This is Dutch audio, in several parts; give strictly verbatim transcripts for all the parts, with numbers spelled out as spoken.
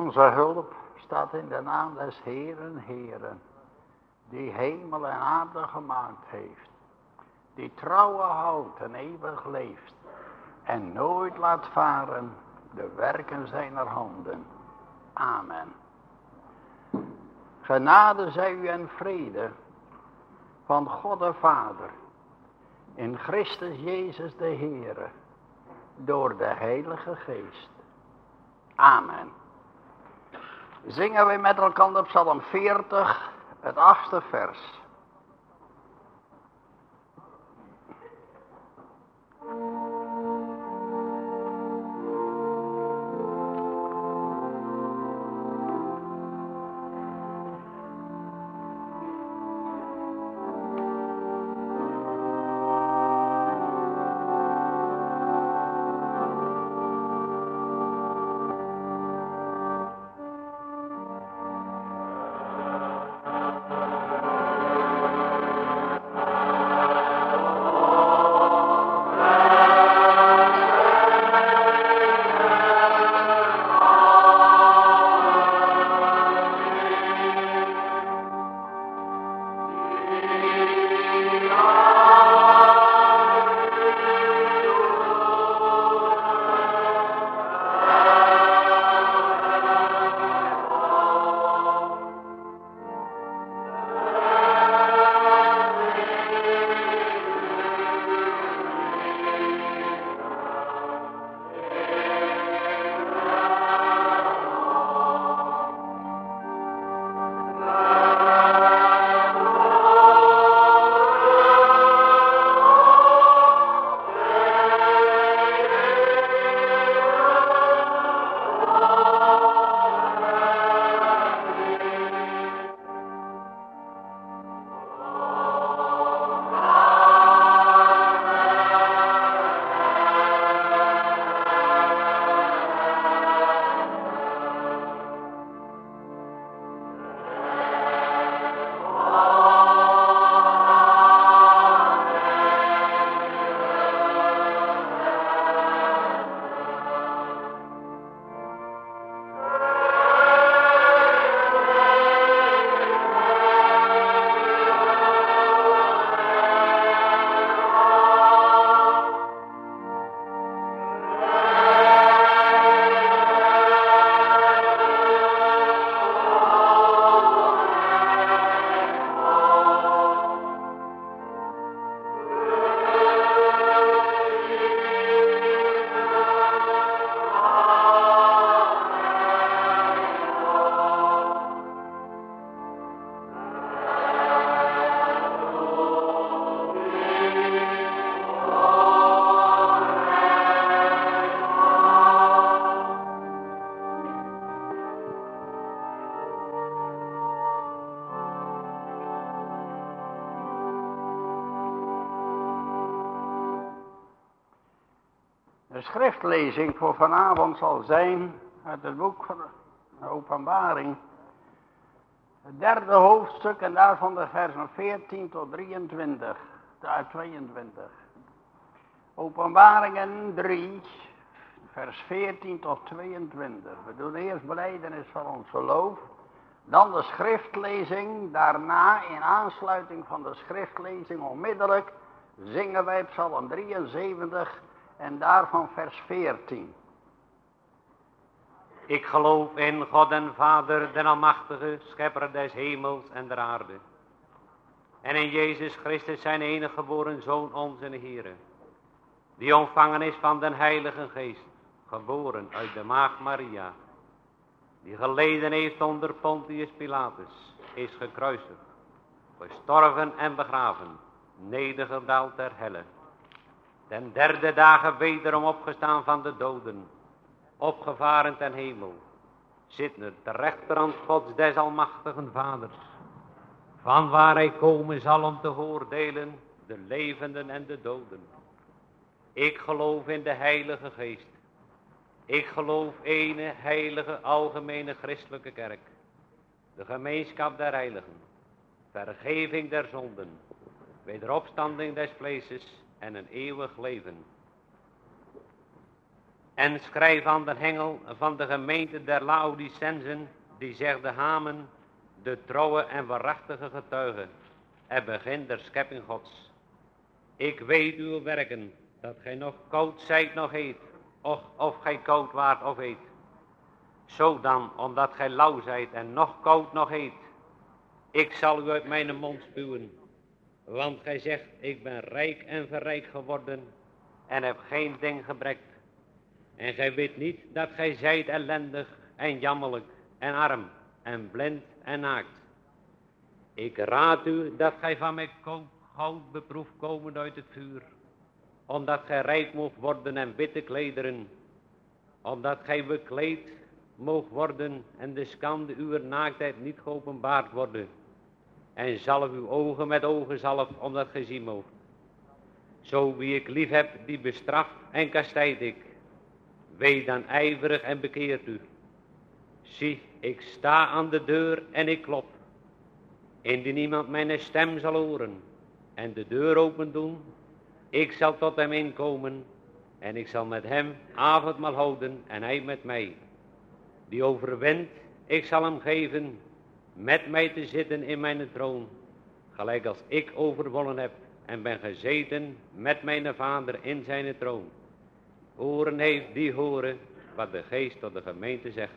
Onze hulp staat in de naam des Heeren, Heeren, die hemel en aarde gemaakt heeft, die trouwe houdt en eeuwig leeft en nooit laat varen de werken zijner handen. Amen. Genade zij u en vrede van God de Vader, in Christus Jezus de Heere, door de Heilige Geest. Amen. Zingen we met elkaar op Psalm veertig, het achtste vers. De schriftlezing voor vanavond zal zijn uit het boek van de Openbaring, het derde hoofdstuk en daarvan de versen veertien tot drieëntwintig, uit tweeëntwintig. Openbaringen drie, vers veertien tot tweeëntwintig. We doen eerst belijdenis van ons geloof, dan de schriftlezing, daarna in aansluiting van de schriftlezing onmiddellijk zingen wij Psalm drieënzeventig en daarvan vers veertien. Ik geloof in God en Vader, den Almachtige, Schepper des hemels en der aarde. En in Jezus Christus, zijn enige geboren Zoon, onze Heere, die ontvangen is van den Heilige Geest, geboren uit de Maagd Maria, die geleden heeft onder Pontius Pilatus, is gekruisigd, gestorven en begraven, nedergedaald ter helle, ten derde dagen wederom opgestaan van de doden, opgevaren ten hemel, zit nu ter rechterhand Gods des Almachtigen Vaders, van waar hij komen zal om te oordelen de levenden en de doden. Ik geloof in de Heilige Geest. Ik geloof ene heilige algemene christelijke kerk, de gemeenschap der heiligen, vergeving der zonden, wederopstanding des vleeses en een eeuwig leven. En schrijf aan de engel van de gemeente der Laodicensen, die zegt de Amen, de trouwe en waarachtige getuige, het begin der schepping Gods. Ik weet uw werken, dat gij nog koud zijt nog heet, of, of gij koud waart of heet. Zo dan, omdat gij lauw zijt en nog koud nog heet, ik zal u uit mijn mond spuwen. Want gij zegt, ik ben rijk en verrijk geworden en heb geen ding gebrekt. En gij weet niet dat gij zijt ellendig en jammerlijk en arm en blind en naakt. Ik raad u dat gij van mij koop goud beproefd komen uit het vuur, omdat gij rijk moogt worden en witte klederen, omdat gij bekleed moogt worden en de schande uw naaktheid niet geopenbaard worden, en zalf uw ogen met ogenzalf, omdat gij zien moogt. Zo wie ik lief heb, die bestraft en kastijd ik. Wees dan ijverig en bekeert u. Zie, ik sta aan de deur en ik klop. Indien iemand mijn stem zal horen en de deur open doen, ik zal tot hem inkomen en ik zal met hem avondmaal houden en hij met mij. Die overwint, ik zal hem geven met mij te zitten in mijn troon, gelijk als ik overwonnen heb en ben gezeten met mijn vader in zijn troon. Oren heeft die horen wat de geest tot de gemeente zegt.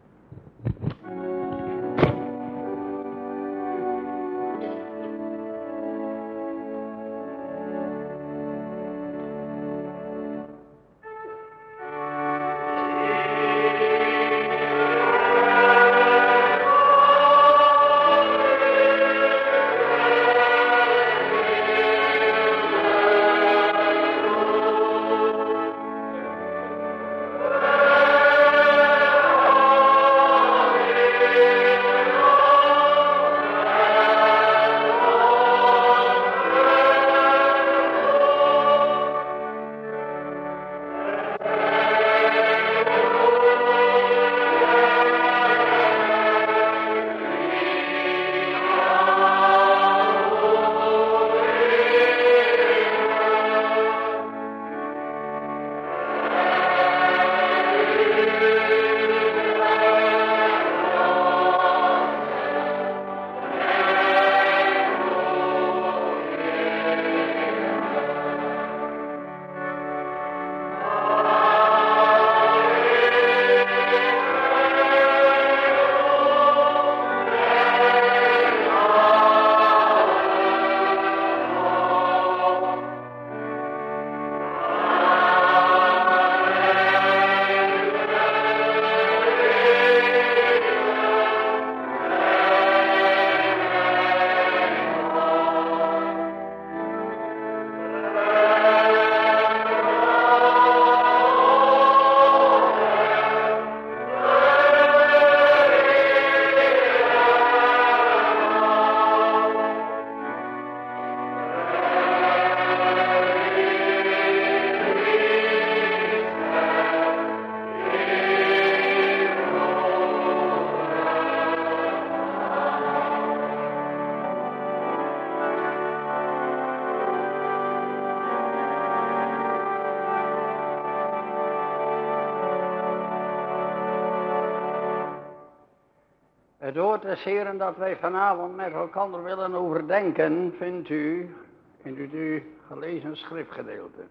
Het woord des Heeren dat wij vanavond met elkaar willen overdenken, vindt u in het u gelezen schriftgedeelte.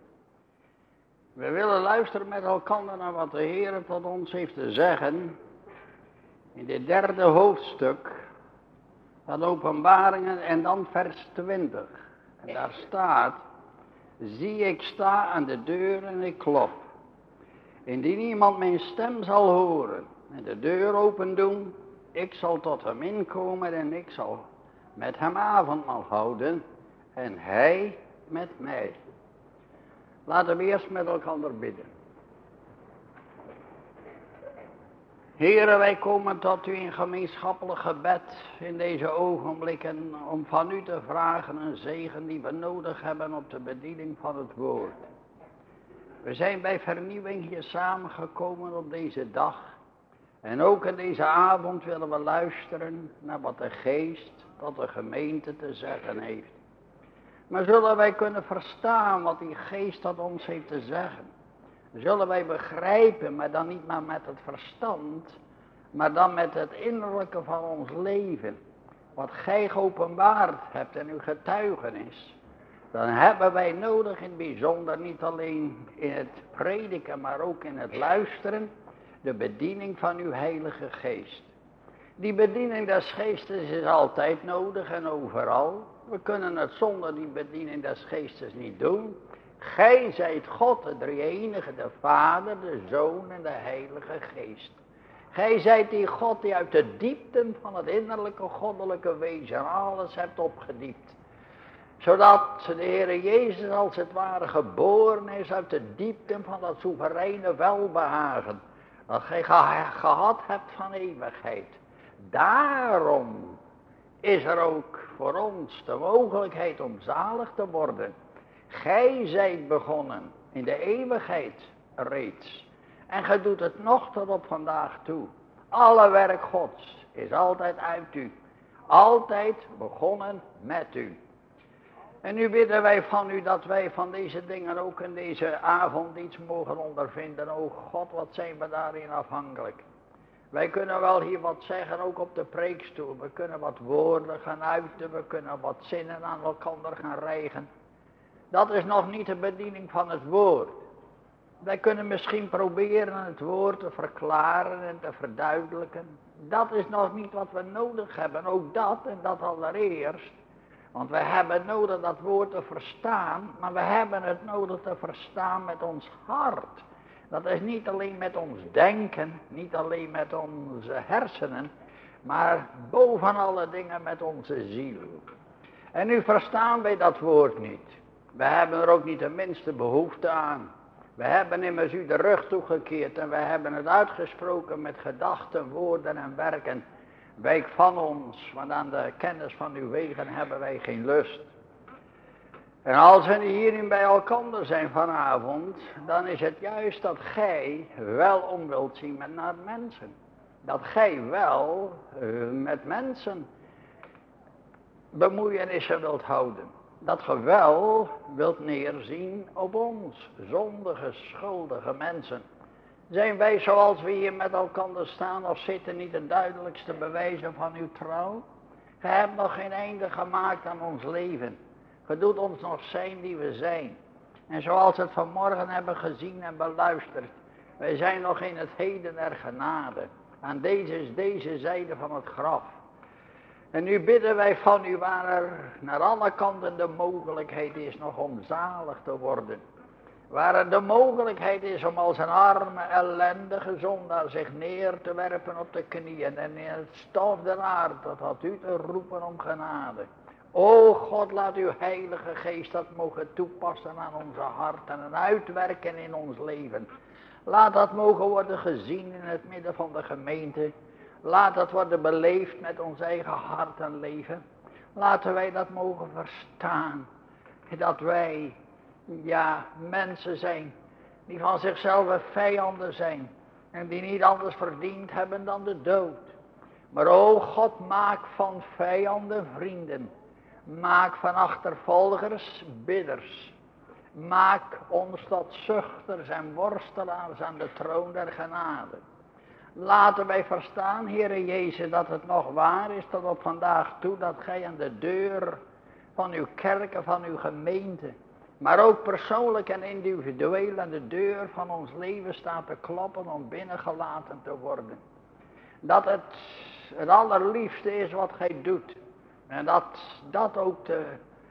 We willen luisteren met elkaar naar wat de Heer tot ons heeft te zeggen in dit derde hoofdstuk van Openbaringen en dan vers twintig. En daar staat, zie ik sta aan de deur en ik klop. Indien iemand mijn stem zal horen en de deur open doen, ik zal tot hem inkomen en ik zal met hem avondmaal houden en hij met mij. Laten we eerst met elkaar bidden. Heere, wij komen tot u in gemeenschappelijk gebed in deze ogenblikken om van u te vragen een zegen die we nodig hebben op de bediening van het woord. We zijn bij vernieuwing hier samengekomen op deze dag. En ook in deze avond willen we luisteren naar wat de geest tot de gemeente te zeggen heeft. Maar zullen wij kunnen verstaan wat die geest tot ons heeft te zeggen? zullen wij begrijpen, maar dan niet maar met het verstand, maar dan met het innerlijke van ons leven. Wat gij geopenbaard hebt in uw getuigenis. Dan hebben wij nodig in het bijzonder, niet alleen in het prediken, maar ook in het luisteren, de bediening van uw Heilige Geest. Die bediening des Geestes is altijd nodig en overal. We kunnen het zonder die bediening des Geestes niet doen. Gij zijt God, de drie-enige, de Vader, de Zoon en de Heilige Geest. Gij zijt die God die uit de diepten van het innerlijke goddelijke wezen alles hebt opgediept. Zodat de Heere Jezus als het ware geboren is uit de diepten van dat soevereine welbehagen. Dat gij gehad hebt van eeuwigheid. Daarom is er ook voor ons de mogelijkheid om zalig te worden. Gij zijt begonnen in de eeuwigheid reeds. En gij doet het nog tot op vandaag toe. Alle werk Gods is altijd uit u. Altijd begonnen met u. En nu bidden wij van u dat wij van deze dingen ook in deze avond iets mogen ondervinden. O God, wat zijn we daarin afhankelijk. Wij kunnen wel hier wat zeggen, ook op de preekstoel. We kunnen wat woorden gaan uiten, we kunnen wat zinnen aan elkaar gaan rijgen. Dat is nog niet de bediening van het woord. Wij kunnen misschien proberen het woord te verklaren en te verduidelijken. Dat is nog niet wat we nodig hebben, ook dat en dat allereerst. Want we hebben nodig dat woord te verstaan, maar we hebben het nodig te verstaan met ons hart. Dat is niet alleen met ons denken, niet alleen met onze hersenen, maar boven alle dingen met onze ziel. En nu verstaan wij dat woord niet. We hebben er ook niet de minste behoefte aan. We hebben immers u de rug toegekeerd en we hebben het uitgesproken met gedachten, woorden en werken. Wijk van ons, want aan de kennis van uw wegen hebben wij geen lust. En als we hierin bij elkaar zijn vanavond, dan is het juist dat gij wel om wilt zien met naar mensen. Dat gij wel uh, met mensen bemoeienissen wilt houden. Dat ge wel wilt neerzien op ons, zondige, schuldige mensen. Zijn wij zoals we hier met elkaar staan of zitten niet de duidelijkste bewijzen van uw trouw? Ge hebt nog geen einde gemaakt aan ons leven. Ge doet ons nog zijn die we zijn. En zoals we het vanmorgen hebben gezien en beluisterd. Wij zijn nog in het heden der genade. Aan deze is deze zijde van het graf. En nu bidden wij van u waar er naar alle kanten de mogelijkheid is nog om zalig te worden. Waar er de mogelijkheid is om als een arme, ellendige zondaar zich neer te werpen op de knieën. En in het stof der aarde tot u te roepen om genade. O God, laat uw Heilige Geest dat mogen toepassen aan onze harten en uitwerken in ons leven. Laat dat mogen worden gezien in het midden van de gemeente. Laat dat worden beleefd met ons eigen hart en leven. Laten wij dat mogen verstaan. Dat wij, ja, mensen zijn die van zichzelf vijanden zijn. En die niet anders verdiend hebben dan de dood. Maar o God, maak van vijanden vrienden. Maak van achtervolgers bidders. Maak ons tot zuchters en worstelaars aan de troon der genade. Laten wij verstaan, Heere Jezus, dat het nog waar is tot op vandaag toe dat gij aan de deur van uw kerk en van uw gemeente, maar ook persoonlijk en individueel aan de deur van ons leven staat te kloppen om binnengelaten te worden. Dat het het allerliefste is wat gij doet. En dat dat ook de,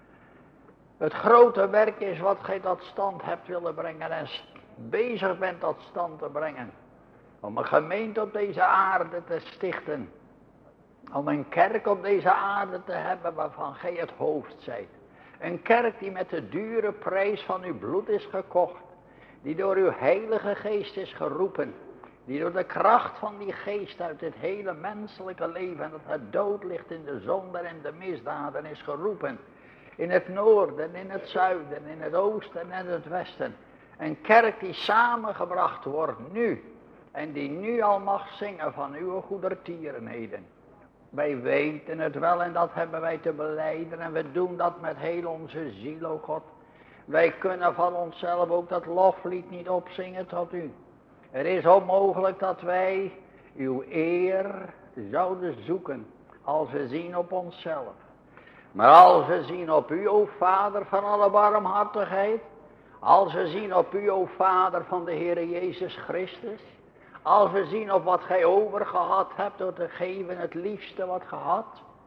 het grote werk is wat gij tot stand hebt willen brengen en bezig bent tot stand te brengen. Om een gemeente op deze aarde te stichten. Om een kerk op deze aarde te hebben waarvan gij het hoofd zijt. Een kerk die met de dure prijs van uw bloed is gekocht. Die door uw Heilige Geest is geroepen. Die door de kracht van die geest uit het hele menselijke leven, dat het dood ligt in de zonde en de misdaden, is geroepen. In het noorden, in het zuiden, in het oosten en het westen. Een kerk die samengebracht wordt nu. En die nu al mag zingen van uw goedertierenheden. Wij weten het wel en dat hebben wij te belijden. En we doen dat met heel onze ziel, o God. Wij kunnen van onszelf ook dat loflied niet opzingen tot u. Het is onmogelijk dat wij uw eer zouden zoeken als we zien op onszelf. Maar als we zien op u, o Vader van alle barmhartigheid, als we zien op u, o Vader van de Heere Jezus Christus, als we zien op wat gij overgehad hebt door te geven het liefste wat gehad,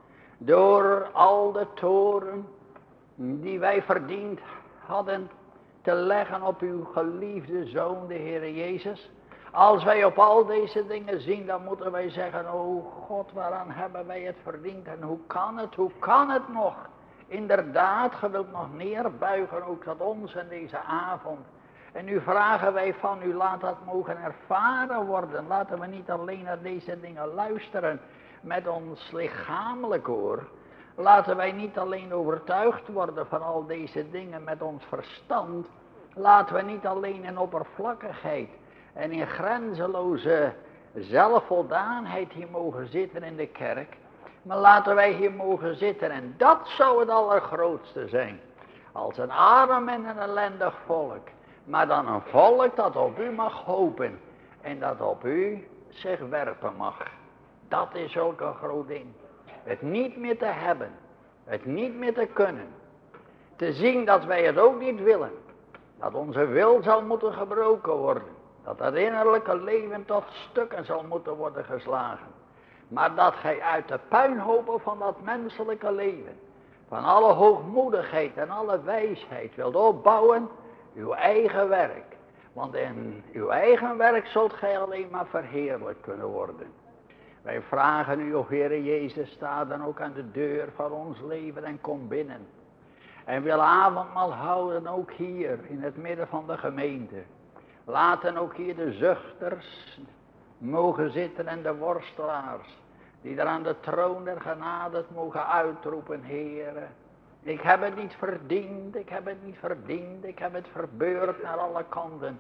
door al de toren die wij verdiend hadden te leggen op uw geliefde Zoon, de Heere Jezus. Als wij op al deze dingen zien, dan moeten wij zeggen, o God, waaraan hebben wij het verdiend en hoe kan het, hoe kan het nog? Inderdaad, ge wilt nog neerbuigen ook tot ons in deze avond. En nu vragen wij van u, laat dat mogen ervaren worden. Laten we niet alleen naar deze dingen luisteren met ons lichamelijk oor. Laten wij niet alleen overtuigd worden van al deze dingen met ons verstand. Laten we niet alleen in oppervlakkigheid en in grenzeloze zelfvoldaanheid hier mogen zitten in de kerk. Maar laten wij hier mogen zitten en dat zou het allergrootste zijn. Als een arm en een ellendig volk. Maar dan een volk dat op u mag hopen. En dat op u zich werpen mag. Dat is ook een groot ding. Het niet meer te hebben. Het niet meer te kunnen. Te zien dat wij het ook niet willen. Dat onze wil zal moeten gebroken worden. Dat het innerlijke leven tot stukken zal moeten worden geslagen. Maar dat gij uit de puinhopen van dat menselijke leven, van alle hoogmoedigheid en alle wijsheid wilt opbouwen, uw eigen werk. Want in uw eigen werk zult gij alleen maar verheerlijkt kunnen worden. Wij vragen u, o Heere Jezus, sta dan ook aan de deur van ons leven en kom binnen. En wil avondmaal houden ook hier in het midden van de gemeente. Laten ook hier de zuchters mogen zitten en de worstelaars. Die er aan de troon der genade het mogen uitroepen, Heere. Ik heb het niet verdiend, ik heb het niet verdiend, ik heb het verbeurd naar alle kanten.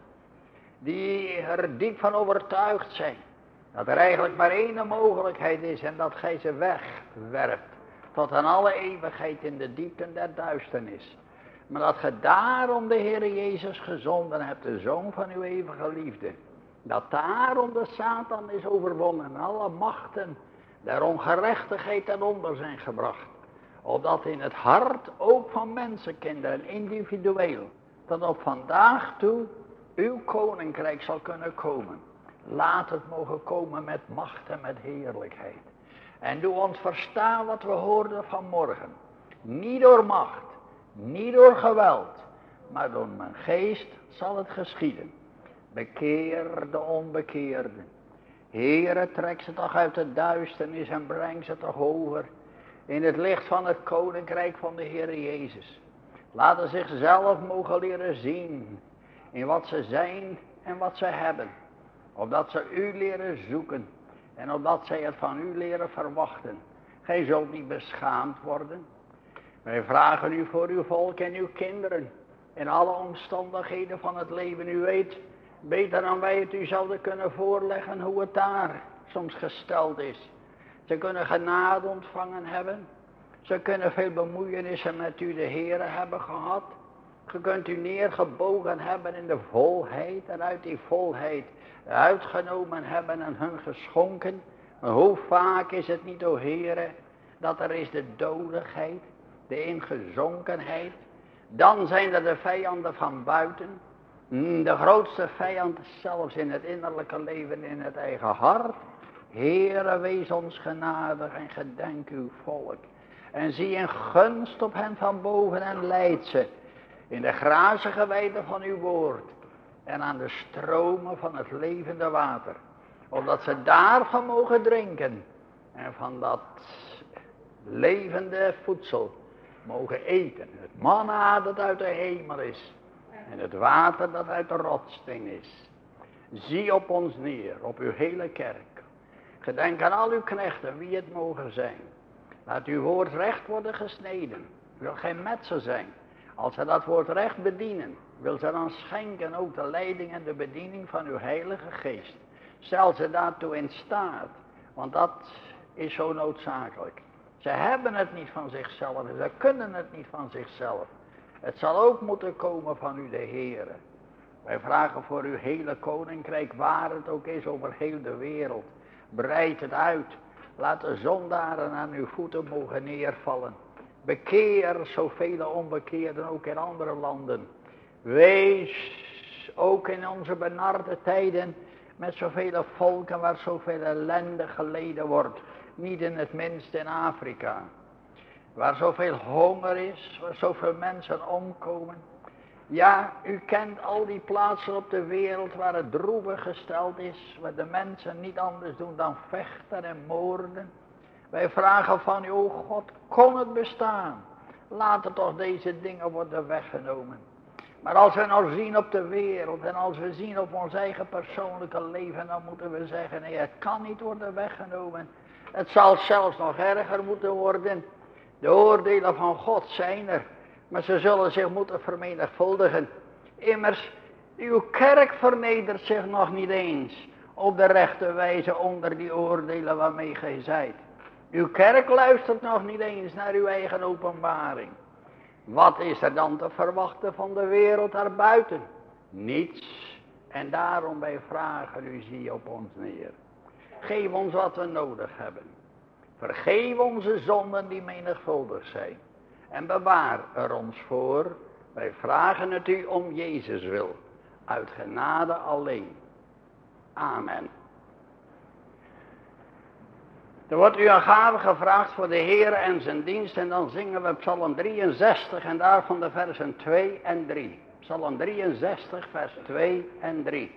Die er diep van overtuigd zijn. Dat er eigenlijk maar één mogelijkheid is en dat gij ze wegwerpt. Tot aan alle eeuwigheid in de diepten der duisternis. Maar dat ge daarom de Heere Jezus gezonden hebt, de Zoon van uw eeuwige liefde. Dat daarom de Satan is overwonnen en alle machten der ongerechtigheid ten onder zijn gebracht. Opdat in het hart ook van mensenkinderen individueel tot op vandaag toe uw koninkrijk zal kunnen komen. Laat het mogen komen met macht en met heerlijkheid. En doe ons verstaan wat we hoorden vanmorgen. Niet door macht, niet door geweld, maar door mijn geest zal het geschieden. Bekeer de onbekeerden. Heere, trek ze toch uit de duisternis en breng ze toch over in het licht van het koninkrijk van de Heere Jezus. Laten ze zichzelf mogen leren zien in wat ze zijn en wat ze hebben. Opdat ze u leren zoeken en opdat zij het van u leren verwachten. Gij zult niet beschaamd worden. Wij vragen u voor uw volk en uw kinderen in alle omstandigheden van het leven. U weet beter dan wij het u zouden kunnen voorleggen hoe het daar soms gesteld is. Ze kunnen genade ontvangen hebben. Ze kunnen veel bemoeienissen met u de Heere hebben gehad. Je kunt u neergebogen hebben in de volheid en uit die volheid uitgenomen hebben en hun geschonken. Maar hoe vaak is het niet, o Heere, dat er is de dodigheid, de ingezonkenheid. Dan zijn er de vijanden van buiten. De grootste vijand zelfs in het innerlijke leven, in het eigen hart. Heere, wees ons genadig en gedenk uw volk. En zie in gunst op hen van boven en leid ze in de grazige weide van uw woord. En aan de stromen van het levende water. Opdat ze daarvan mogen drinken. En van dat levende voedsel mogen eten. Het manna dat uit de hemel is. En het water dat uit de rotssteen is. Zie op ons neer, op uw hele kerk. Gedenk aan al uw knechten, wie het mogen zijn. Laat uw woord recht worden gesneden. Wil geen met ze zijn. Als ze dat woord recht bedienen, wil ze dan schenken ook de leiding en de bediening van uw heilige geest. Stel ze daartoe in staat, want dat is zo noodzakelijk. Ze hebben het niet van zichzelf en ze kunnen het niet van zichzelf. Het zal ook moeten komen van u de Heere. Wij vragen voor uw hele koninkrijk, waar het ook is over heel de wereld. Breid het uit. Laat de zondaren aan uw voeten mogen neervallen. Bekeer zoveel onbekeerden ook in andere landen. Wees ook in onze benarde tijden met zoveel volken waar zoveel ellende geleden wordt. Niet in het minst in Afrika. Waar zoveel honger is, waar zoveel mensen omkomen. Ja, u kent al die plaatsen op de wereld waar het droevig gesteld is. Waar de mensen niet anders doen dan vechten en moorden. Wij vragen van u, o God, kon het bestaan? Laten toch deze dingen worden weggenomen. Maar als we nou zien op de wereld en als we zien op ons eigen persoonlijke leven, dan moeten we zeggen, nee, het kan niet worden weggenomen. Het zal zelfs nog erger moeten worden. De oordelen van God zijn er, maar ze zullen zich moeten vermenigvuldigen. Immers, uw kerk vernedert zich nog niet eens op de rechte wijze onder die oordelen waarmee gij zijt. Uw kerk luistert nog niet eens naar uw eigen openbaring. Wat is er dan te verwachten van de wereld daarbuiten? Niets. En daarom wij vragen u, zie op ons neer. Geef ons wat we nodig hebben. Vergeef onze zonden die menigvuldig zijn. En bewaar er ons voor. Wij vragen het u om Jezus wil. Uit genade alleen. Amen. Er wordt u een gave gevraagd voor de Heer en zijn dienst. En dan zingen we Psalm drieënzestig en daarvan de versen twee en drie. Psalm drieënzestig vers twee en drie.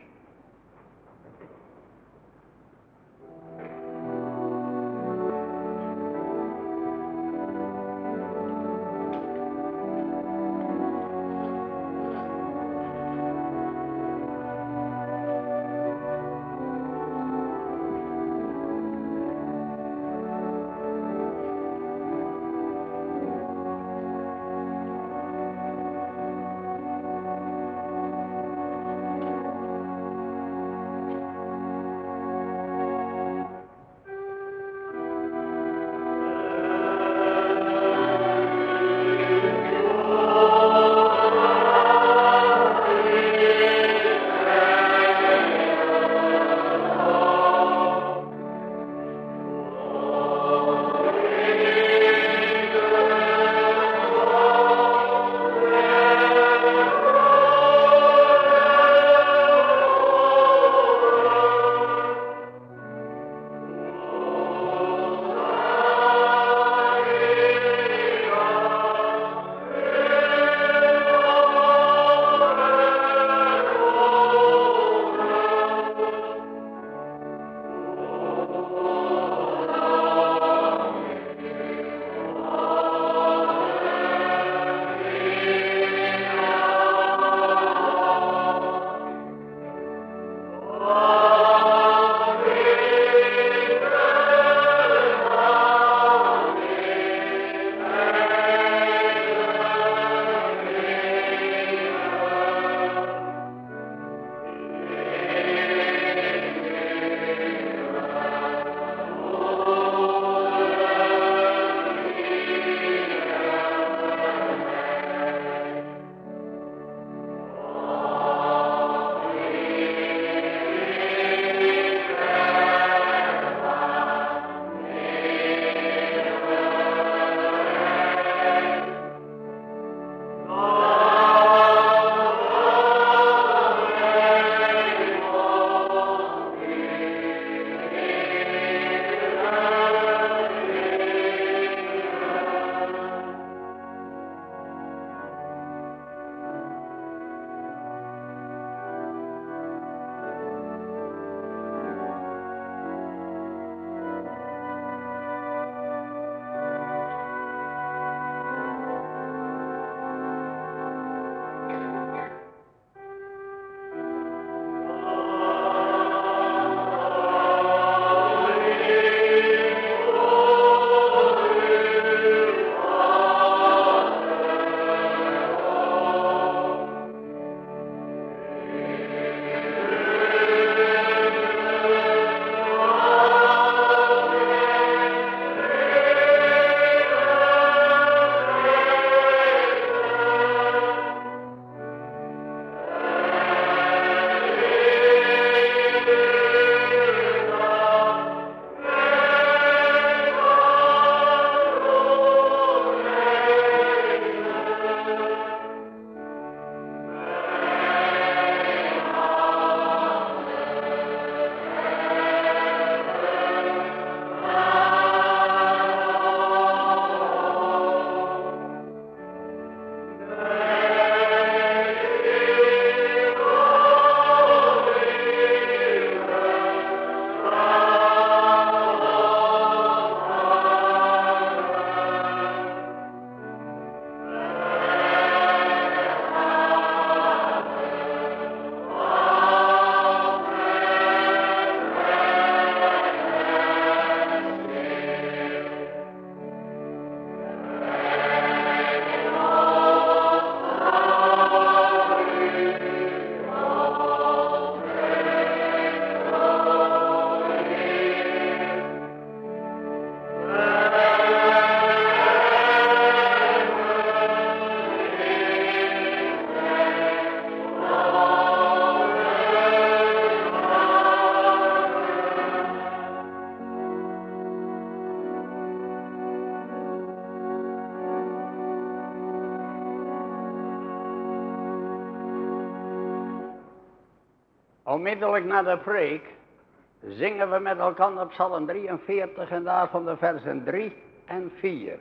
Onmiddellijk na de preek zingen we met elkaar op Psalm drieënveertig en daarvan de versen drie en vier.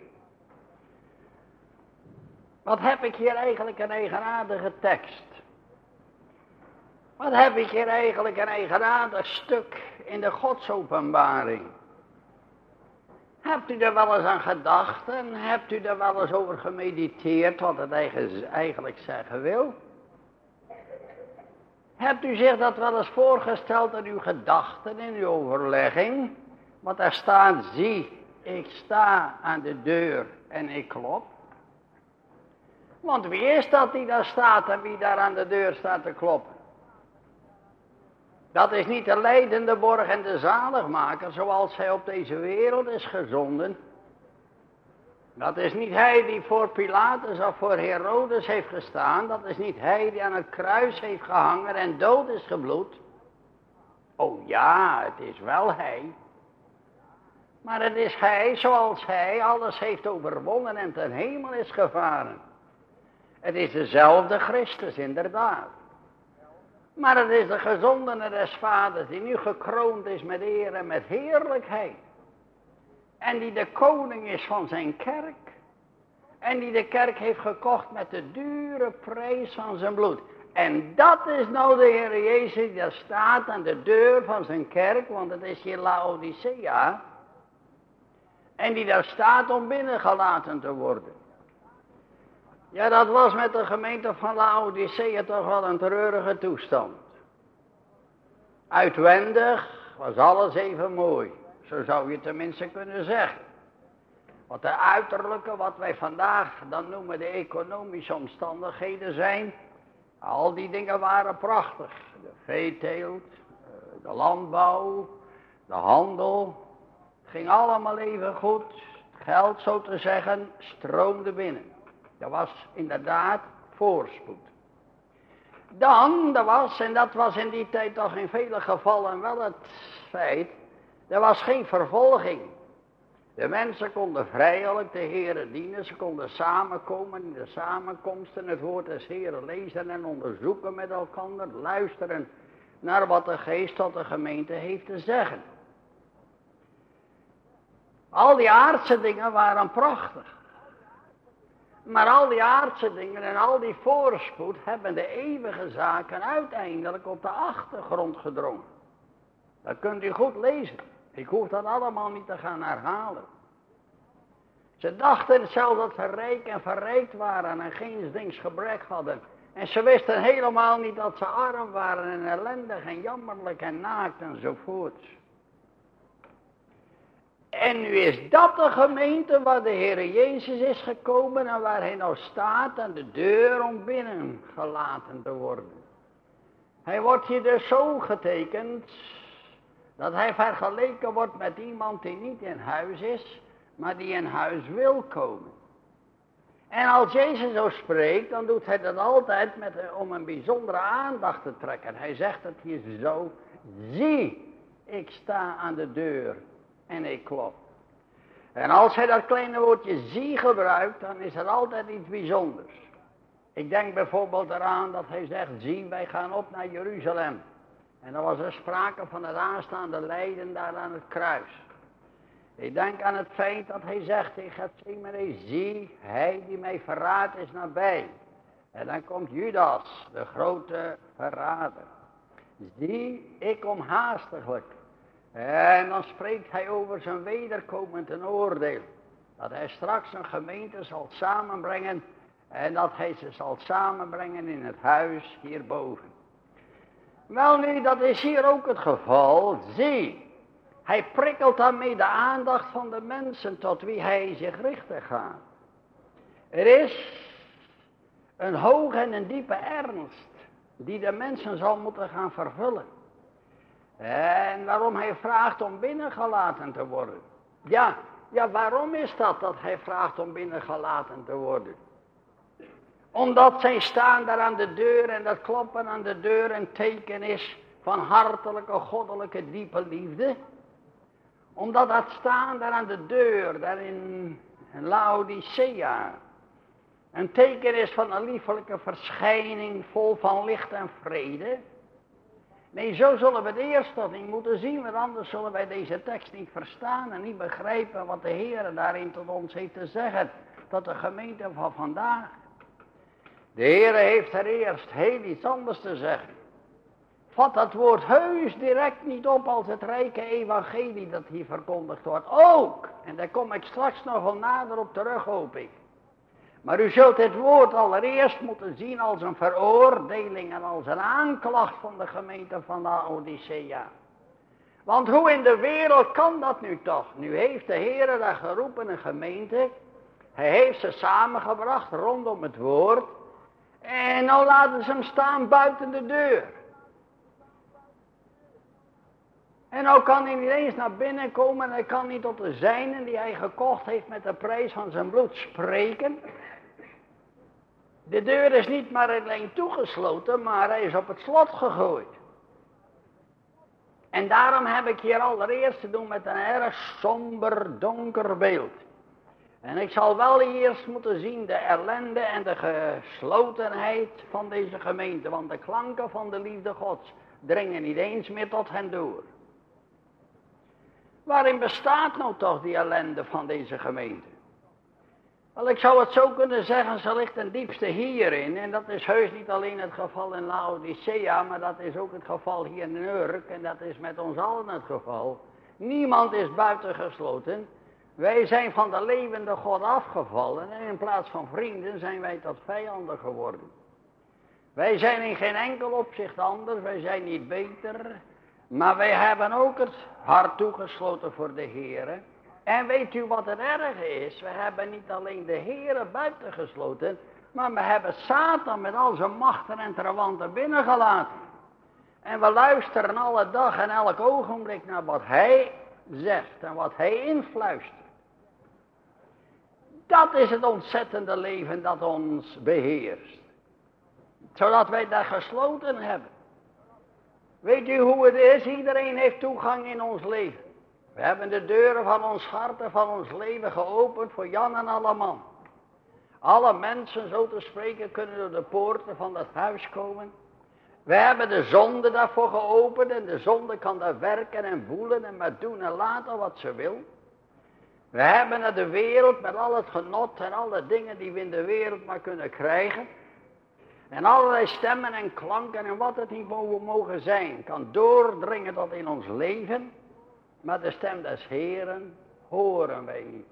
Wat heb ik hier eigenlijk een eigenaardige tekst? Wat heb ik hier eigenlijk een eigenaardig stuk in de Godsopenbaring? Hebt u er wel eens aan gedacht en hebt u er wel eens over gemediteerd wat het eigenlijk zeggen wil? Hebt u zich dat wel eens voorgesteld in uw gedachten, in uw overlegging? Want daar staat, zie, ik sta aan de deur en ik klop. Want wie is dat die daar staat en wie daar aan de deur staat te kloppen? Dat is niet de lijdende borg en de zaligmaker zoals hij op deze wereld is gezonden. Dat is niet hij die voor Pilatus of voor Herodes heeft gestaan. Dat is niet hij die aan het kruis heeft gehangen en dood is gebloed. Oh ja, het is wel hij. Maar het is hij zoals hij alles heeft overwonnen en ten hemel is gevaren. Het is dezelfde Christus inderdaad. Maar het is de gezondene des vaders die nu gekroond is met eer en met heerlijkheid. En die de koning is van zijn kerk. En die de kerk heeft gekocht met de dure prijs van zijn bloed. En dat is nou de Heer Jezus die daar staat aan de deur van zijn kerk. Want het is hier Laodicea. En die daar staat om binnengelaten te worden. Ja, dat was met de gemeente van Laodicea toch wel een treurige toestand. Uitwendig was alles even mooi. Zo zou je tenminste kunnen zeggen. Wat de uiterlijke, wat wij vandaag dan noemen de economische omstandigheden zijn. Al die dingen waren prachtig. De veeteelt, de landbouw, de handel. Ging allemaal even goed. Het geld, zo te zeggen, stroomde binnen. Dat was inderdaad voorspoed. Dan, er was, en dat was in die tijd toch in vele gevallen wel het feit, er was geen vervolging. De mensen konden vrijelijk de Heere dienen, ze konden samenkomen in de samenkomsten, het woord des Heeren lezen en onderzoeken met elkaar, luisteren naar wat de geest tot de gemeente heeft te zeggen. Al die aardse dingen waren prachtig. Maar al die aardse dingen en al die voorspoed hebben de eeuwige zaken uiteindelijk op de achtergrond gedrongen. Dat kunt u goed lezen. Ik hoef dat allemaal niet te gaan herhalen. Ze dachten zelfs dat ze rijk en verrijkt waren en geen dings gebrek hadden. En ze wisten helemaal niet dat ze arm waren en ellendig en jammerlijk en naakt enzovoorts. En nu is dat de gemeente waar de Heer Jezus is gekomen en waar hij nou staat aan de deur om binnen gelaten te worden. Hij wordt hier dus zo getekend dat hij vergeleken wordt met iemand die niet in huis is, maar die in huis wil komen. En als Jezus zo spreekt, dan doet hij dat altijd met, om een bijzondere aandacht te trekken. Hij zegt het hier zo, zie, ik sta aan de deur. En ik klop. En als hij dat kleine woordje zie gebruikt, dan is er altijd iets bijzonders. Ik denk bijvoorbeeld eraan dat hij zegt, zie, wij gaan op naar Jeruzalem. En dan was er sprake van het aanstaande lijden daar aan het kruis. Ik denk aan het feit dat hij zegt in Gethsemane, zie, hij die mij verraadt is nabij. En dan komt Judas, de grote verrader. Zie, ik kom haastiglijk. En dan spreekt hij over zijn wederkomend en oordeel. Dat hij straks een gemeente zal samenbrengen. En dat hij ze zal samenbrengen in het huis hierboven. Wel nu, dat is hier ook het geval. Zie, hij prikkelt daarmee de aandacht van de mensen tot wie hij zich richten gaat. Er is een hoge en een diepe ernst die de mensen zal moeten gaan vervullen. En waarom hij vraagt om binnengelaten te worden. Ja, ja, waarom is dat dat hij vraagt om binnengelaten te worden? Omdat zijn staan daar aan de deur en dat kloppen aan de deur een teken is van hartelijke, goddelijke, diepe liefde. Omdat dat staan daar aan de deur, daar in Laodicea, een teken is van een liefelijke verschijning vol van licht en vrede. Nee, zo zullen we het eerst toch niet moeten zien, want anders zullen wij deze tekst niet verstaan en niet begrijpen wat de Heer daarin tot ons heeft te zeggen, tot de gemeente van vandaag. De Heer heeft er eerst heel iets anders te zeggen. Vat dat woord heus direct niet op als het rijke evangelie dat hier verkondigd wordt. Ook, en daar kom ik straks nog wel nader op terug, hoop ik. Maar u zult dit woord allereerst moeten zien als een veroordeling en als een aanklacht van de gemeente van Laodicea. Want hoe in de wereld kan dat nu toch? Nu heeft de Heer daar geroepen een gemeente. Hij heeft ze samengebracht rondom het woord. En nou laten ze hem staan buiten de deur. En nou kan hij niet eens naar binnen komen en hij kan niet tot de zijnen die hij gekocht heeft met de prijs van zijn bloed spreken. De deur is niet maar alleen toegesloten, maar hij is op het slot gegooid. En daarom heb ik hier allereerst te doen met een erg somber, donker beeld. En ik zal wel eerst moeten zien de ellende en de geslotenheid van deze gemeente, want de klanken van de liefde Gods dringen niet eens meer tot hen door. Waarin bestaat nou toch die ellende van deze gemeente? Wel, ik zou het zo kunnen zeggen, ze ligt ten diepste hierin. En dat is heus niet alleen het geval in Laodicea, maar dat is ook het geval hier in Urk. En dat is met ons allen het geval. Niemand is buitengesloten. Wij zijn van de levende God afgevallen. En in plaats van vrienden zijn wij tot vijanden geworden. Wij zijn in geen enkel opzicht anders. Wij zijn niet beter. Maar wij hebben ook het hart toegesloten voor de Heere. En weet u wat het erge is? We hebben niet alleen de Heere buitengesloten, maar we hebben Satan met al zijn machten en trawanten binnengelaten. En we luisteren alle dag en elk ogenblik naar wat hij zegt en wat hij influistert. Dat is het ontzettende leven dat ons beheerst. Zodat wij daar gesloten hebben. Weet u hoe het is? Iedereen heeft toegang in ons leven. We hebben de deuren van ons hart en van ons leven geopend voor Jan en alle man. Alle mensen, zo te spreken, kunnen door de poorten van dat huis komen. We hebben de zonde daarvoor geopend en de zonde kan daar werken en woelen en maar doen en laten wat ze wil. We hebben naar de wereld met al het genot en alle dingen die we in de wereld maar kunnen krijgen. En allerlei stemmen en klanken en wat het niet mogen zijn, kan doordringen tot in ons leven. Maar de stem des Heeren horen wij niet.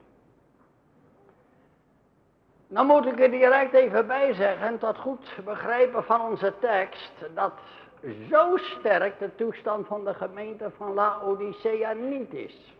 Nou moet ik er direct even bij zeggen, tot goed begrijpen van onze tekst, dat zo sterk de toestand van de gemeente van Laodicea niet is.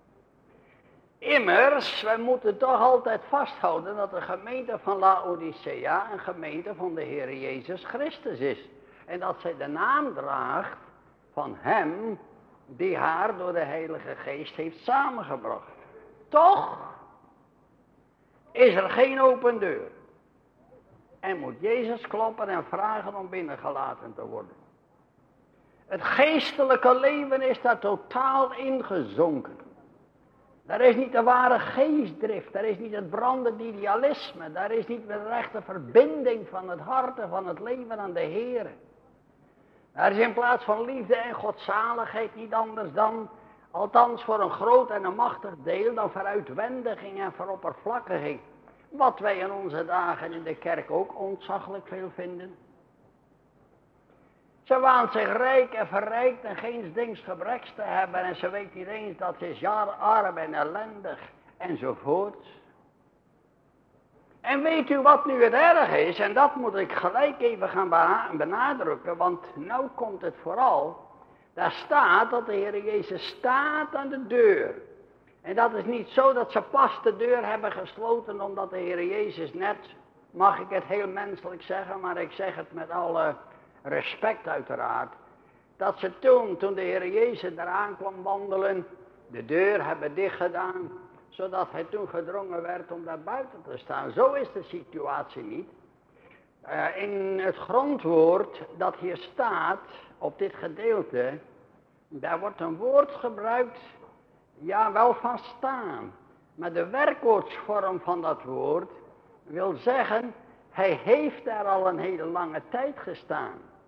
Immers, wij moeten toch altijd vasthouden dat de gemeente van Laodicea een gemeente van de Heer Jezus Christus is. En dat zij de naam draagt van hem die haar door de Heilige Geest heeft samengebracht. Toch is er geen open deur. En moet Jezus kloppen en vragen om binnengelaten te worden. Het geestelijke leven is daar totaal ingezonken. Daar is niet de ware geestdrift, daar is niet het brandende idealisme, daar is niet de rechte verbinding van het hart en van het leven aan de Heer. Daar is in plaats van liefde en godzaligheid niet anders dan, althans voor een groot en een machtig deel, dan veruitwendiging en veroppervlakkiging. Wat wij in onze dagen in de kerk ook ontzaglijk veel vinden. Ze waant zich rijk en verrijkt en geen dings gebreks te hebben en ze weet niet eens dat ze is jaar arm en ellendig enzovoort. En weet u wat nu het erg is, en dat moet ik gelijk even gaan benadrukken, want nou komt het vooral. Daar staat dat de Heer Jezus staat aan de deur. En dat is niet zo dat ze pas de deur hebben gesloten omdat de Heer Jezus net, mag ik het heel menselijk zeggen, maar ik zeg het met alle respect uiteraard, dat ze toen, toen de Heer Jezus eraan kwam wandelen, de deur hebben dichtgedaan, zodat hij toen gedrongen werd om daar buiten te staan. Zo is de situatie niet. Uh, in het grondwoord dat hier staat, op dit gedeelte, daar wordt een woord gebruikt, ja wel van staan. Maar de werkwoordsvorm van dat woord wil zeggen, hij heeft daar al een hele lange tijd gestaan.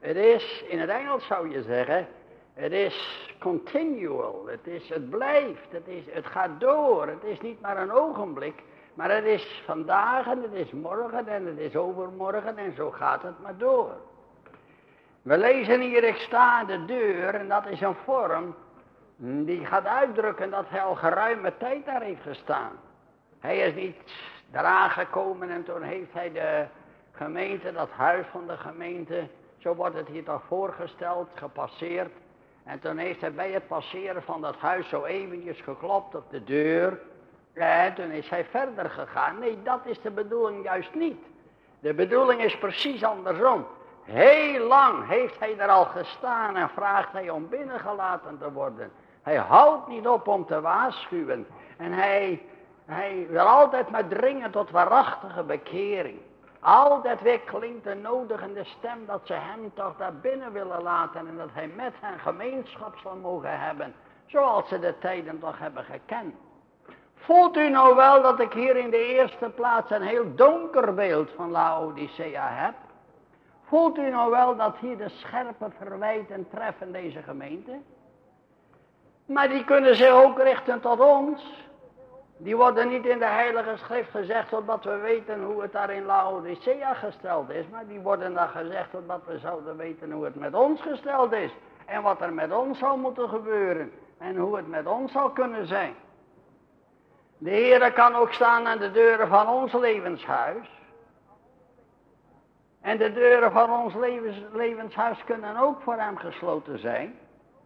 Het is, in het Engels zou je zeggen, het is continual. Het is, het blijft, het, is, het gaat door. Het is niet maar een ogenblik, maar het is vandaag en het is morgen en het is overmorgen en zo gaat het maar door. We lezen hier, ik sta aan de deur, en dat is een vorm die gaat uitdrukken dat hij al geruime tijd daar heeft gestaan. Hij is niet eraan gekomen en toen heeft hij de gemeente, dat huis van de gemeente, zo wordt het hier toch voorgesteld, gepasseerd. En toen heeft hij bij het passeren van dat huis zo eventjes geklopt op de deur. En toen is hij verder gegaan. Nee, dat is de bedoeling juist niet. De bedoeling is precies andersom. Heel lang heeft hij er al gestaan en vraagt hij om binnengelaten te worden. Hij houdt niet op om te waarschuwen. En hij, hij wil altijd maar dringen tot waarachtige bekering. Altijd weer klinkt de nodigende stem dat ze hem toch daar binnen willen laten. En dat hij met hen gemeenschap zal mogen hebben. Zoals ze de tijden toch hebben gekend. Voelt u nou wel dat ik hier in de eerste plaats een heel donker beeld van Laodicea heb? Voelt u nou wel dat hier de scherpe verwijten treffen deze gemeente? Maar die kunnen zich ook richten tot ons. Die worden niet in de Heilige Schrift gezegd zodat we weten hoe het daar in Laodicea gesteld is. Maar die worden daar gezegd zodat we zouden weten hoe het met ons gesteld is. En wat er met ons zou moeten gebeuren. En hoe het met ons zou kunnen zijn. De Heere kan ook staan aan de deuren van ons levenshuis. En de deuren van ons levens, levenshuis kunnen ook voor hem gesloten zijn.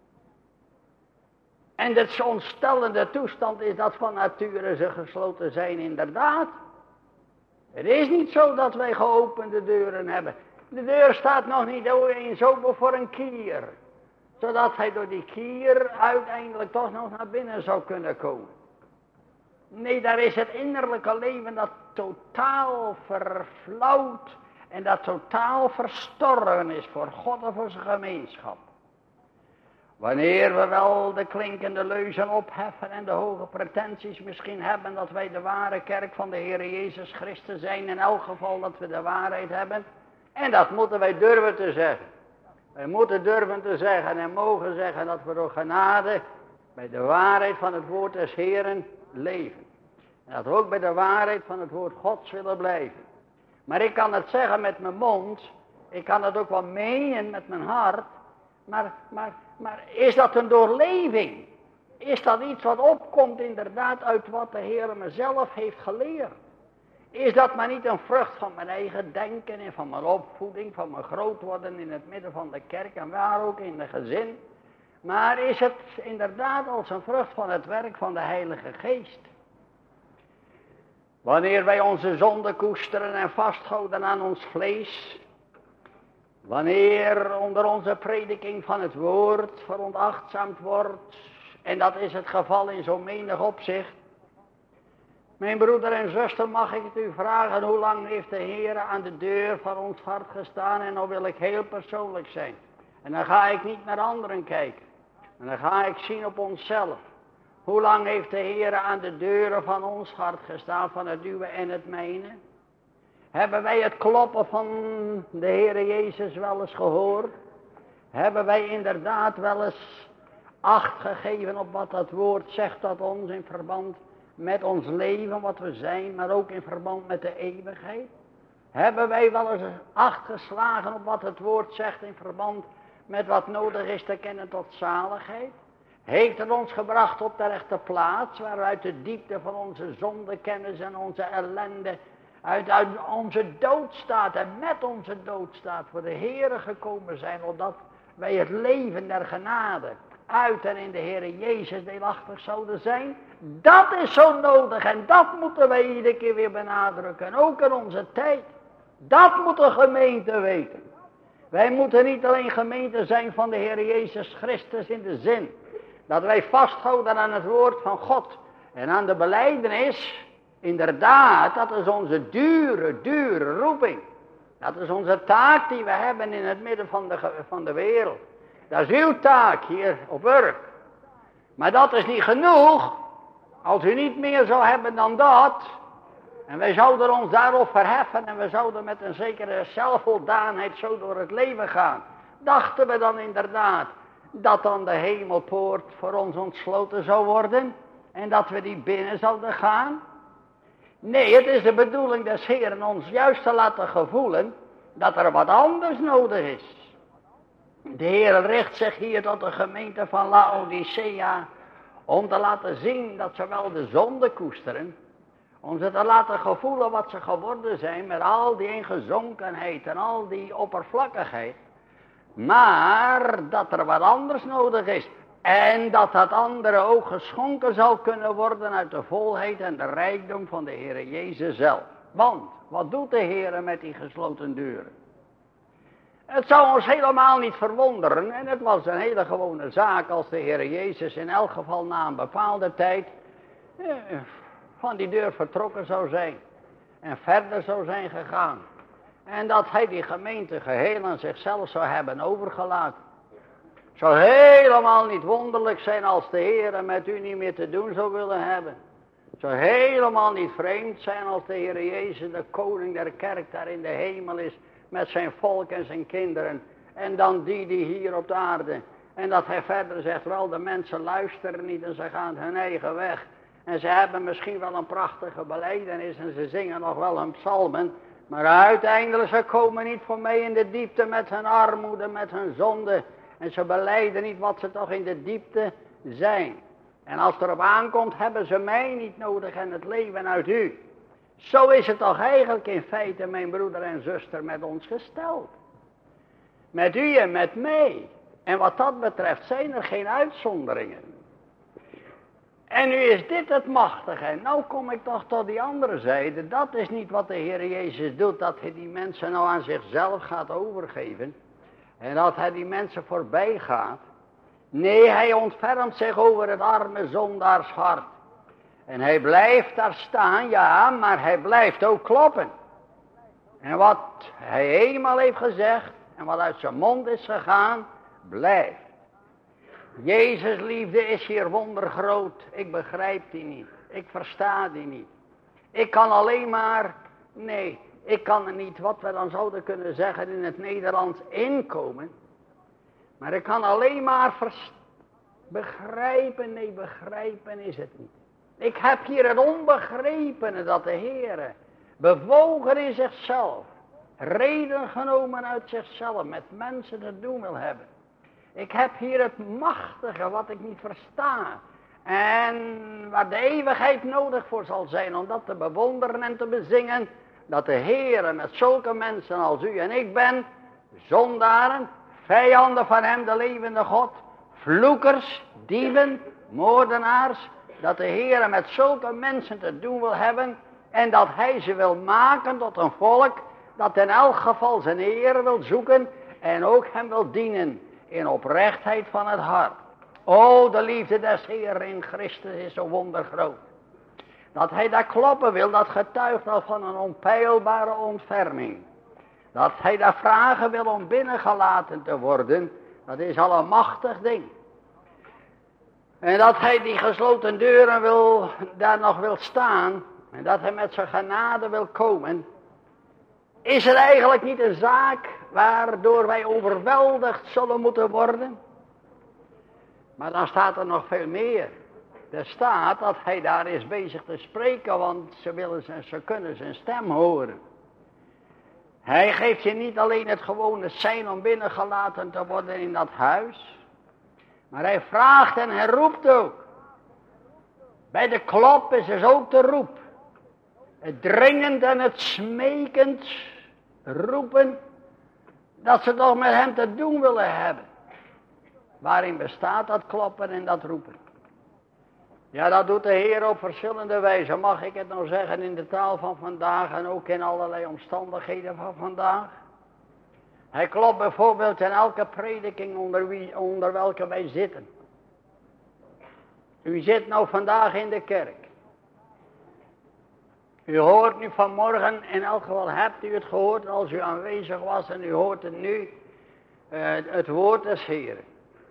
En de ontstellende toestand is dat van nature ze gesloten zijn, inderdaad. Het is niet zo dat wij geopende deuren hebben. De deur staat nog niet eens open voor een kier. Zodat hij door die kier uiteindelijk toch nog naar binnen zou kunnen komen. Nee, daar is het innerlijke leven dat totaal verflauwt en dat totaal verstorven is voor God en voor zijn gemeenschap. Wanneer we wel de klinkende leuzen opheffen en de hoge pretenties misschien hebben dat wij de ware kerk van de Heer Jezus Christus zijn, in elk geval dat we de waarheid hebben. En dat moeten wij durven te zeggen. Wij moeten durven te zeggen en mogen zeggen dat we door genade bij de waarheid van het woord des Heeren leven. En dat we ook bij de waarheid van het woord Gods willen blijven. Maar ik kan het zeggen met mijn mond, ik kan het ook wel menen met mijn hart, maar, maar, maar is dat een doorleving? Is dat iets wat opkomt inderdaad uit wat de Heer mezelf heeft geleerd? Is dat maar niet een vrucht van mijn eigen denken en van mijn opvoeding, van mijn grootworden in het midden van de kerk en waar ook in de gezin? Maar is het inderdaad als een vrucht van het werk van de Heilige Geest? Wanneer wij onze zonde koesteren en vasthouden aan ons vlees. Wanneer onder onze prediking van het woord veronachtzaamd wordt. En dat is het geval in zo menig opzicht. Mijn broeder en zuster, mag ik het u vragen, hoe lang heeft de Heer aan de deur van ons hart gestaan? En dan wil ik heel persoonlijk zijn. En dan ga ik niet naar anderen kijken. En dan ga ik zien op onszelf. Hoe lang heeft de Heer aan de deuren van ons hart gestaan, van het uwe en het mijne? Hebben wij het kloppen van de Heer Jezus wel eens gehoord? Hebben wij inderdaad wel eens acht gegeven op wat dat woord zegt dat ons in verband met ons leven, wat we zijn, maar ook in verband met de eeuwigheid? Hebben wij wel eens acht geslagen op wat het woord zegt in verband met wat nodig is te kennen tot zaligheid? Heeft het ons gebracht op de rechte plaats, waar we uit de diepte van onze zondekennis en onze ellende, uit, uit onze doodstaat en met onze doodstaat voor de Heere gekomen zijn, opdat wij het leven der genade uit en in de Heere Jezus deelachtig zouden zijn? Dat is zo nodig en dat moeten wij iedere keer weer benadrukken, ook in onze tijd. Dat moet de gemeente weten. Wij moeten niet alleen gemeente zijn van de Heer Jezus Christus in de zin dat wij vasthouden aan het woord van God en aan de belijdenis. Inderdaad, dat is onze dure, dure roeping. Dat is onze taak die we hebben in het midden van de, van de wereld. Dat is uw taak hier op Urk. Maar dat is niet genoeg. Als u niet meer zou hebben dan dat. En wij zouden ons daarop verheffen en we zouden met een zekere zelfvoldaanheid zo door het leven gaan. Dachten we dan inderdaad dat dan de hemelpoort voor ons ontsloten zou worden en dat we die binnen zouden gaan? Nee, het is de bedoeling des Heeren ons juist te laten gevoelen dat er wat anders nodig is. De Heer richt zich hier tot de gemeente van Laodicea om te laten zien dat ze wel de zonde koesteren, om ze te laten gevoelen wat ze geworden zijn met al die ingezonkenheid en al die oppervlakkigheid. Maar dat er wat anders nodig is. En dat dat andere ook geschonken zal kunnen worden uit de volheid en de rijkdom van de Heer Jezus zelf. Want, wat doet de Heer met die gesloten deuren? Het zou ons helemaal niet verwonderen, en het was een hele gewone zaak als de Heer Jezus in elk geval na een bepaalde tijd eh, van die deur vertrokken zou zijn en verder zou zijn gegaan. En dat hij die gemeente geheel aan zichzelf zou hebben overgelaten. Het zou helemaal niet wonderlijk zijn als de Heer met u niet meer te doen zou willen hebben. Het zou helemaal niet vreemd zijn als de Heer Jezus de koning der kerk daar in de hemel is met zijn volk en zijn kinderen. En dan die die hier op de aarde. En dat hij verder zegt, wel de mensen luisteren niet en ze gaan hun eigen weg. En ze hebben misschien wel een prachtige belijdenis en ze zingen nog wel hun psalmen. Maar uiteindelijk ze komen niet voor mij in de diepte met hun armoede, met hun zonde. En ze belijden niet wat ze toch in de diepte zijn. En als het erop aankomt hebben ze mij niet nodig en het leven uit u. Zo is het toch eigenlijk in feite, mijn broeder en zuster, met ons gesteld. Met u en met mij. En wat dat betreft zijn er geen uitzonderingen. En nu is dit het machtige. En nou kom ik toch tot die andere zijde. Dat is niet wat de Heer Jezus doet. Dat hij die mensen nou aan zichzelf gaat overgeven. En dat hij die mensen voorbij gaat. Nee, hij ontfermt zich over het arme zondaars hart. En hij blijft daar staan, ja, maar hij blijft ook kloppen. En wat hij eenmaal heeft gezegd en wat uit zijn mond is gegaan, blijft. Jezus' liefde is hier wondergroot. Ik begrijp die niet. Ik versta die niet. Ik kan alleen maar, nee, ik kan er niet wat we dan zouden kunnen zeggen in het Nederlands inkomen. Maar ik kan alleen maar vers- begrijpen, nee, begrijpen is het niet. Ik heb hier het onbegrepene dat de Heer bewogen in zichzelf, reden genomen uit zichzelf, met mensen te doen wil hebben. Ik heb hier het machtige wat ik niet versta. En waar de eeuwigheid nodig voor zal zijn om dat te bewonderen en te bezingen. Dat de Heer met zulke mensen als u en ik ben, zondaren, vijanden van hem, de levende God, vloekers, dieven, moordenaars. Dat de Heer met zulke mensen te doen wil hebben. En dat hij ze wil maken tot een volk dat in elk geval zijn Heer wil zoeken en ook hem wil dienen. In oprechtheid van het hart. O, de liefde des Heeren in Christus is zo wondergroot. Dat hij daar kloppen wil, dat getuigt al van een onpeilbare ontferming. Dat hij daar vragen wil om binnengelaten te worden, dat is al een machtig ding. En dat hij die gesloten deuren wil, daar nog wil staan, en dat hij met zijn genade wil komen, is het eigenlijk niet een zaak waardoor wij overweldigd zullen moeten worden? Maar dan staat er nog veel meer. Er staat dat hij daar is bezig te spreken, want ze, willen zijn, ze kunnen zijn stem horen. Hij geeft je niet alleen het gewone zijn om binnengelaten te worden in dat huis, maar hij vraagt en hij roept ook. Bij de klop is dus ook de roep. Het dringend en het smekend roepen dat ze toch met hem te doen willen hebben. Waarin bestaat dat kloppen en dat roepen? Ja, dat doet de Heer op verschillende wijzen. Mag ik het nou zeggen in de taal van vandaag en ook in allerlei omstandigheden van vandaag? Hij klopt bijvoorbeeld in elke prediking onder, wie, onder welke wij zitten. U zit nou vandaag in de kerk. U hoort nu vanmorgen, in elk geval hebt u het gehoord als u aanwezig was en u hoort het nu, uh, het woord des Heeren.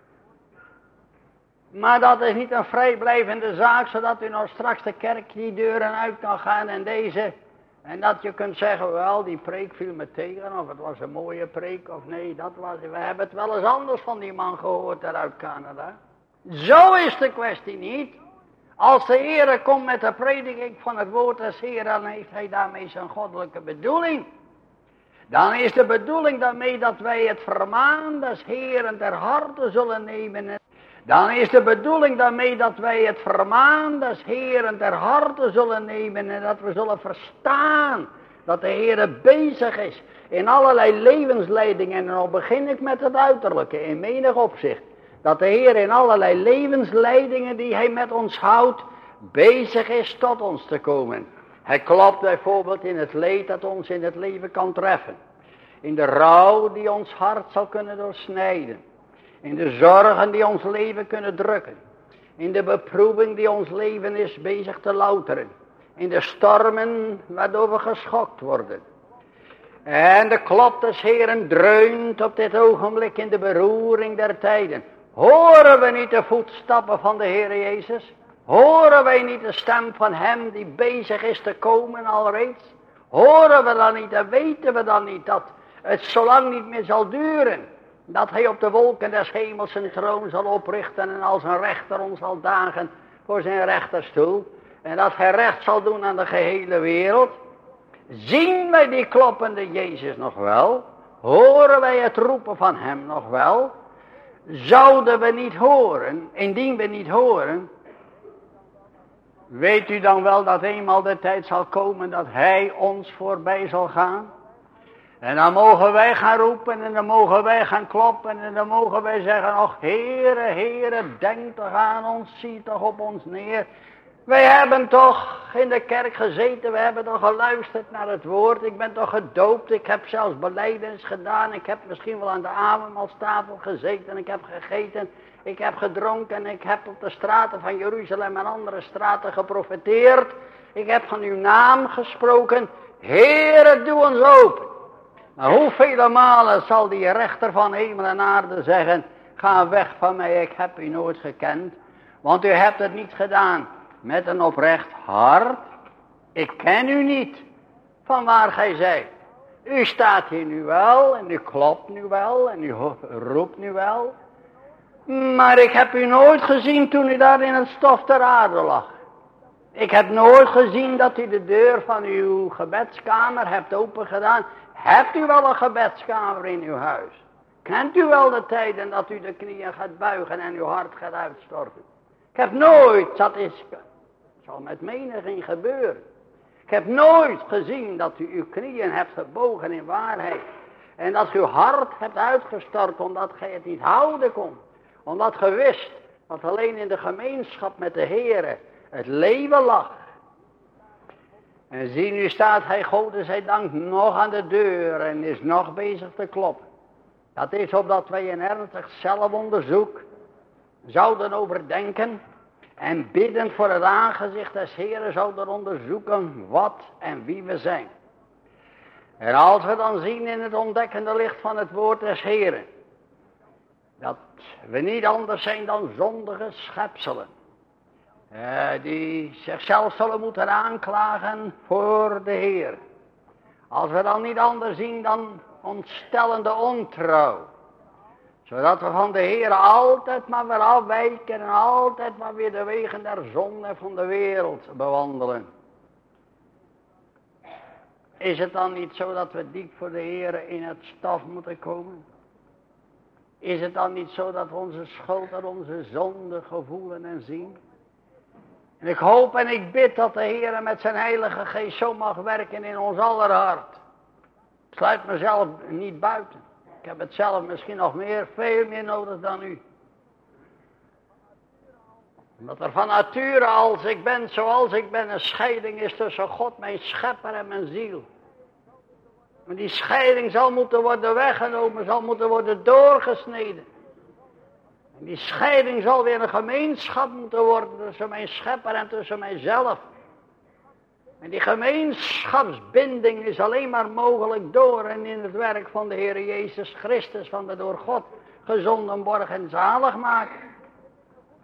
Maar dat is niet een vrijblijvende zaak, zodat u nou straks de kerk die deuren uit kan gaan en deze En dat je kunt zeggen, wel, die preek viel me tegen, of het was een mooie preek, of nee, dat was, we hebben het wel eens anders van die man gehoord daar uit Canada. Zo is de kwestie niet. Als de Heere komt met de prediking van het woord des Heeren, dan heeft hij daarmee zijn goddelijke bedoeling. Dan is de bedoeling daarmee dat wij het vermaan des Heeren ter harte zullen nemen. Dan is de bedoeling daarmee dat wij het vermaan des Heeren ter harte zullen nemen en dat we zullen verstaan dat de Heere bezig is in allerlei levensleidingen. En dan begin ik met het uiterlijke in menig opzicht. Dat de Heer in allerlei levensleidingen die hij met ons houdt, bezig is tot ons te komen. Hij klopt bijvoorbeeld in het leed dat ons in het leven kan treffen. In de rouw die ons hart zal kunnen doorsnijden. In de zorgen die ons leven kunnen drukken. In de beproeving die ons leven is bezig te louteren. In de stormen waardoor we geschokt worden. En de klop des Heeren dreunt op dit ogenblik in de beroering der tijden. Horen we niet de voetstappen van de Heer Jezus? Horen wij niet de stem van hem die bezig is te komen alreeds? Horen we dan niet en weten we dan niet dat het zo lang niet meer zal duren? Dat hij op de wolken des hemels zijn troon zal oprichten en als een rechter ons zal dagen voor zijn rechterstoel. En dat hij recht zal doen aan de gehele wereld. Zien wij die kloppende Jezus nog wel? Horen wij het roepen van hem nog wel? Zouden we niet horen, indien we niet horen, weet u dan wel dat eenmaal de tijd zal komen dat hij ons voorbij zal gaan? En dan mogen wij gaan roepen en dan mogen wij gaan kloppen en dan mogen wij zeggen, ach Heere, Heere, denk toch aan ons, zie toch op ons neer. Wij hebben toch in de kerk gezeten, we hebben toch geluisterd naar het woord, ik ben toch gedoopt, ik heb zelfs belijdenis gedaan, ik heb misschien wel aan de avondmaalstafel gezeten, ik heb gegeten, ik heb gedronken, ik heb op de straten van Jeruzalem en andere straten geprofeteerd, ik heb van uw naam gesproken, Heere, doe ons open. Nou, hoeveel malen zal die rechter van hemel en aarde zeggen, ga weg van mij, ik heb u nooit gekend, want u hebt het niet gedaan met een oprecht hart. Ik ken u niet, van waar gij zijt. U staat hier nu wel, en u klopt nu wel, en u roept nu wel. Maar ik heb u nooit gezien toen u daar in het stof ter aarde lag. Ik heb nooit gezien dat u de deur van uw gebedskamer hebt opengedaan. Hebt u wel een gebedskamer in uw huis? Kent u wel de tijden dat u de knieën gaat buigen en uw hart gaat uitstorten? Ik heb nooit, dat is, zal met menigeen gebeuren. Ik heb nooit gezien dat u uw knieën hebt gebogen in waarheid. En dat u uw hart hebt uitgestort omdat gij het niet houden kon. Omdat ge wist dat alleen in de gemeenschap met de Heere het leven lag. En zie, nu staat hij, Gode zij dank, nog aan de deur en is nog bezig te kloppen. Dat is opdat wij een ernstig zelfonderzoek zouden overdenken en bidden voor het aangezicht des Heeren zouden onderzoeken wat en wie we zijn. En als we dan zien in het ontdekkende licht van het woord des Heeren, dat we niet anders zijn dan zondige schepselen. Uh, die zichzelf zullen moeten aanklagen voor de Heer. Als we dan niet anders zien dan ontstellende ontrouw. Zodat we van de Heer altijd maar weer afwijken en altijd maar weer de wegen der zonde van de wereld bewandelen. Is het dan niet zo dat we diep voor de Heer in het stof moeten komen? Is het dan niet zo dat we onze schuld en onze zonde gevoelen en zien? En ik hoop en ik bid dat de Heer met zijn heilige geest zo mag werken in ons aller hart. Ik sluit mezelf niet buiten. Ik heb het zelf misschien nog meer, veel meer nodig dan u. Omdat er van nature als ik ben, zoals ik ben, een scheiding is tussen God, mijn schepper en mijn ziel. En die scheiding zal moeten worden weggenomen, zal moeten worden doorgesneden. En die scheiding zal weer een gemeenschap moeten worden tussen mijn schepper en tussen mijzelf. En die gemeenschapsbinding is alleen maar mogelijk door en in het werk van de Heer Jezus Christus, van de door God gezonden borg en zaligmaker.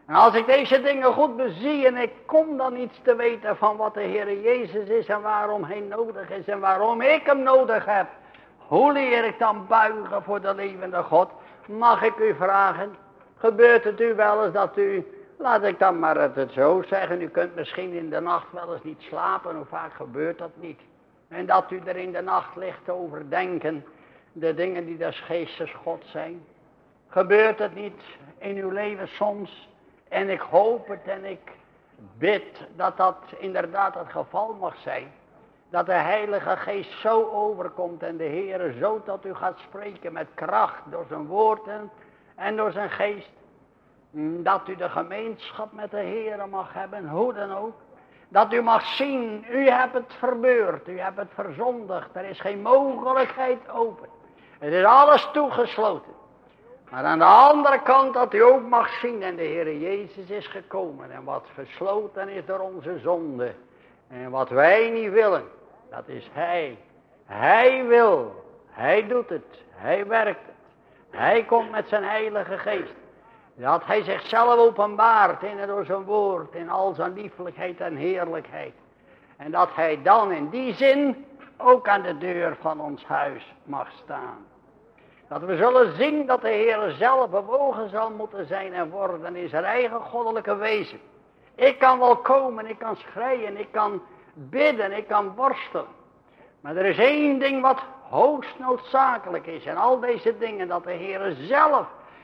En als ik deze dingen goed bezie en ik kom dan iets te weten van wat de Heer Jezus is en waarom Hij nodig is en waarom ik Hem nodig heb. Hoe leer ik dan buigen voor de levende God? Mag ik u vragen, gebeurt het u wel eens dat u, laat ik dan maar het zo zeggen, u kunt misschien in de nacht wel eens niet slapen, hoe vaak gebeurt dat niet? En dat u er in de nacht ligt te overdenken, de dingen die des geestes God zijn. Gebeurt het niet in uw leven soms? En ik hoop het en ik bid dat dat inderdaad het geval mag zijn. Dat de Heilige Geest zo overkomt en de Heer zo tot u gaat spreken met kracht door zijn woorden en door zijn geest. Dat u de gemeenschap met de Heer mag hebben, hoe dan ook. Dat u mag zien, u hebt het verbeurd, u hebt het verzondigd. Er is geen mogelijkheid open. Het is alles toegesloten. Maar aan de andere kant dat u ook mag zien en de Heer Jezus is gekomen. En wat gesloten is door onze zonde. En wat wij niet willen, dat is Hij. Hij wil, Hij doet het, Hij werkt het. Hij komt met zijn Heilige Geest. Dat Hij zichzelf openbaart in en door zijn woord, in al zijn liefelijkheid en heerlijkheid. En dat Hij dan in die zin ook aan de deur van ons huis mag staan. Dat we zullen zien dat de Heer zelf bewogen zal moeten zijn en worden in zijn eigen goddelijke wezen. Ik kan wel komen, ik kan schreien, ik kan bidden, ik kan worstelen. Maar er is één ding wat hoogst noodzakelijk is. En al deze dingen, dat de Heer zelf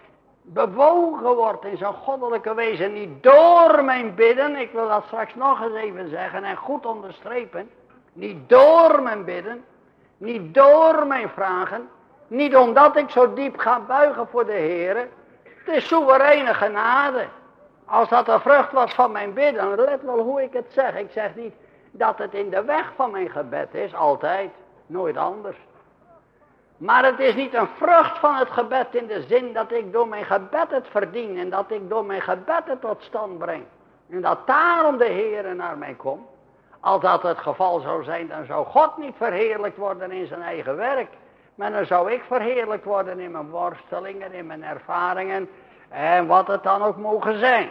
bewogen wordt in zijn goddelijke wezen. Niet door mijn bidden, ik wil dat straks nog eens even zeggen en goed onderstrepen. Niet door mijn bidden, niet door mijn vragen. Niet omdat ik zo diep ga buigen voor de Heer. Het is soevereine genade. Als dat de vrucht was van mijn bidden, let wel hoe ik het zeg. Ik zeg niet dat het in de weg van mijn gebed is, altijd, nooit anders. Maar het is niet een vrucht van het gebed in de zin dat ik door mijn gebed het verdien en dat ik door mijn gebed het tot stand breng. En dat daarom de Heer naar mij komt. Als dat het geval zou zijn, dan zou God niet verheerlijkt worden in zijn eigen werk. Maar dan zou ik verheerlijkt worden in mijn worstelingen, in mijn ervaringen en wat het dan ook mogen zijn.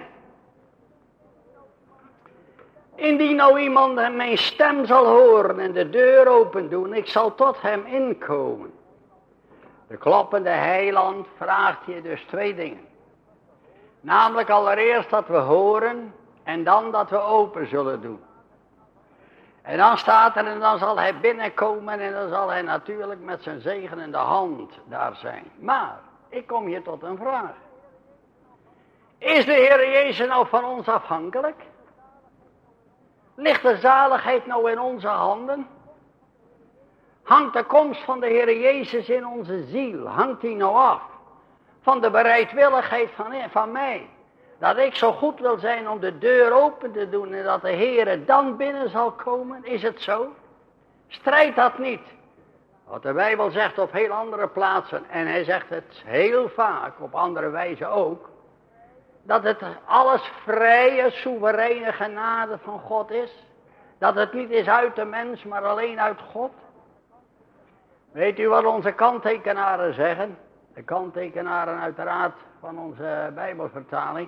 Indien nou iemand mijn stem zal horen en de deur open doen, ik zal tot hem inkomen. De kloppende heiland vraagt hier dus twee dingen. Namelijk allereerst dat we horen en dan dat we open zullen doen. En dan staat er en dan zal hij binnenkomen en dan zal hij natuurlijk met zijn zegenende hand daar zijn. Maar ik kom hier tot een vraag. Is de Heer Jezus nou van ons afhankelijk? Ligt de zaligheid nou in onze handen? Hangt de komst van de Heer Jezus in onze ziel, hangt die nou af van de bereidwilligheid van, van mij? Dat ik zo goed wil zijn om de deur open te doen en dat de Heer dan binnen zal komen, is het zo? Strijd dat niet. Wat de Bijbel zegt op heel andere plaatsen, en hij zegt het heel vaak op andere wijze ook, dat het alles vrije, soevereine genade van God is. Dat het niet is uit de mens, maar alleen uit God. Weet u wat onze kanttekenaren zeggen? De kanttekenaren uiteraard van onze Bijbelvertaling.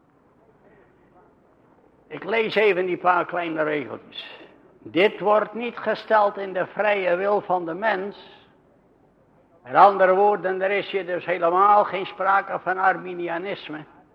Ik lees even die paar kleine regeltjes. Dit wordt niet gesteld in de vrije wil van de mens. Met andere woorden, er is hier dus helemaal geen sprake van Arminianisme.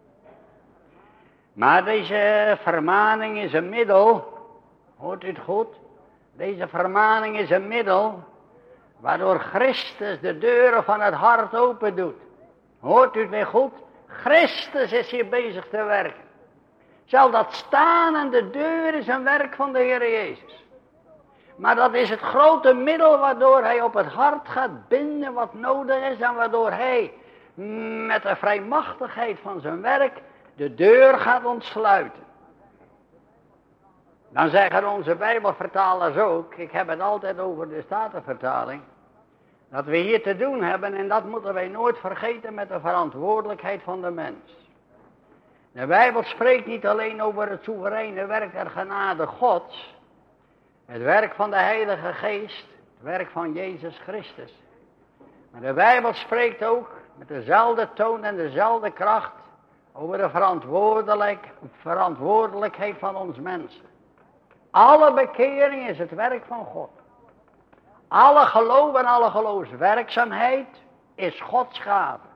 Maar deze vermaning is een middel, hoort u het goed? Deze vermaning is een middel waardoor Christus de deuren van het hart open doet. Hoort u het weer goed? Christus is hier bezig te werken. Zal dat staan aan de deur is een werk van de Heer Jezus. Maar dat is het grote middel waardoor hij op het hart gaat binden wat nodig is en waardoor hij met de vrijmachtigheid van zijn werk de deur gaat ontsluiten. Dan zeggen onze Bijbelvertalers ook, ik heb het altijd over de Statenvertaling, dat we hier te doen hebben en dat moeten wij nooit vergeten met de verantwoordelijkheid van de mens. De Bijbel spreekt niet alleen over het soevereine werk der genade Gods, het werk van de Heilige Geest, het werk van Jezus Christus. Maar de Bijbel spreekt ook met dezelfde toon en dezelfde kracht over de verantwoordelijk, verantwoordelijkheid van ons mensen. Alle bekering is het werk van God. Alle geloof en alle geloofswerkzaamheid is Gods gave.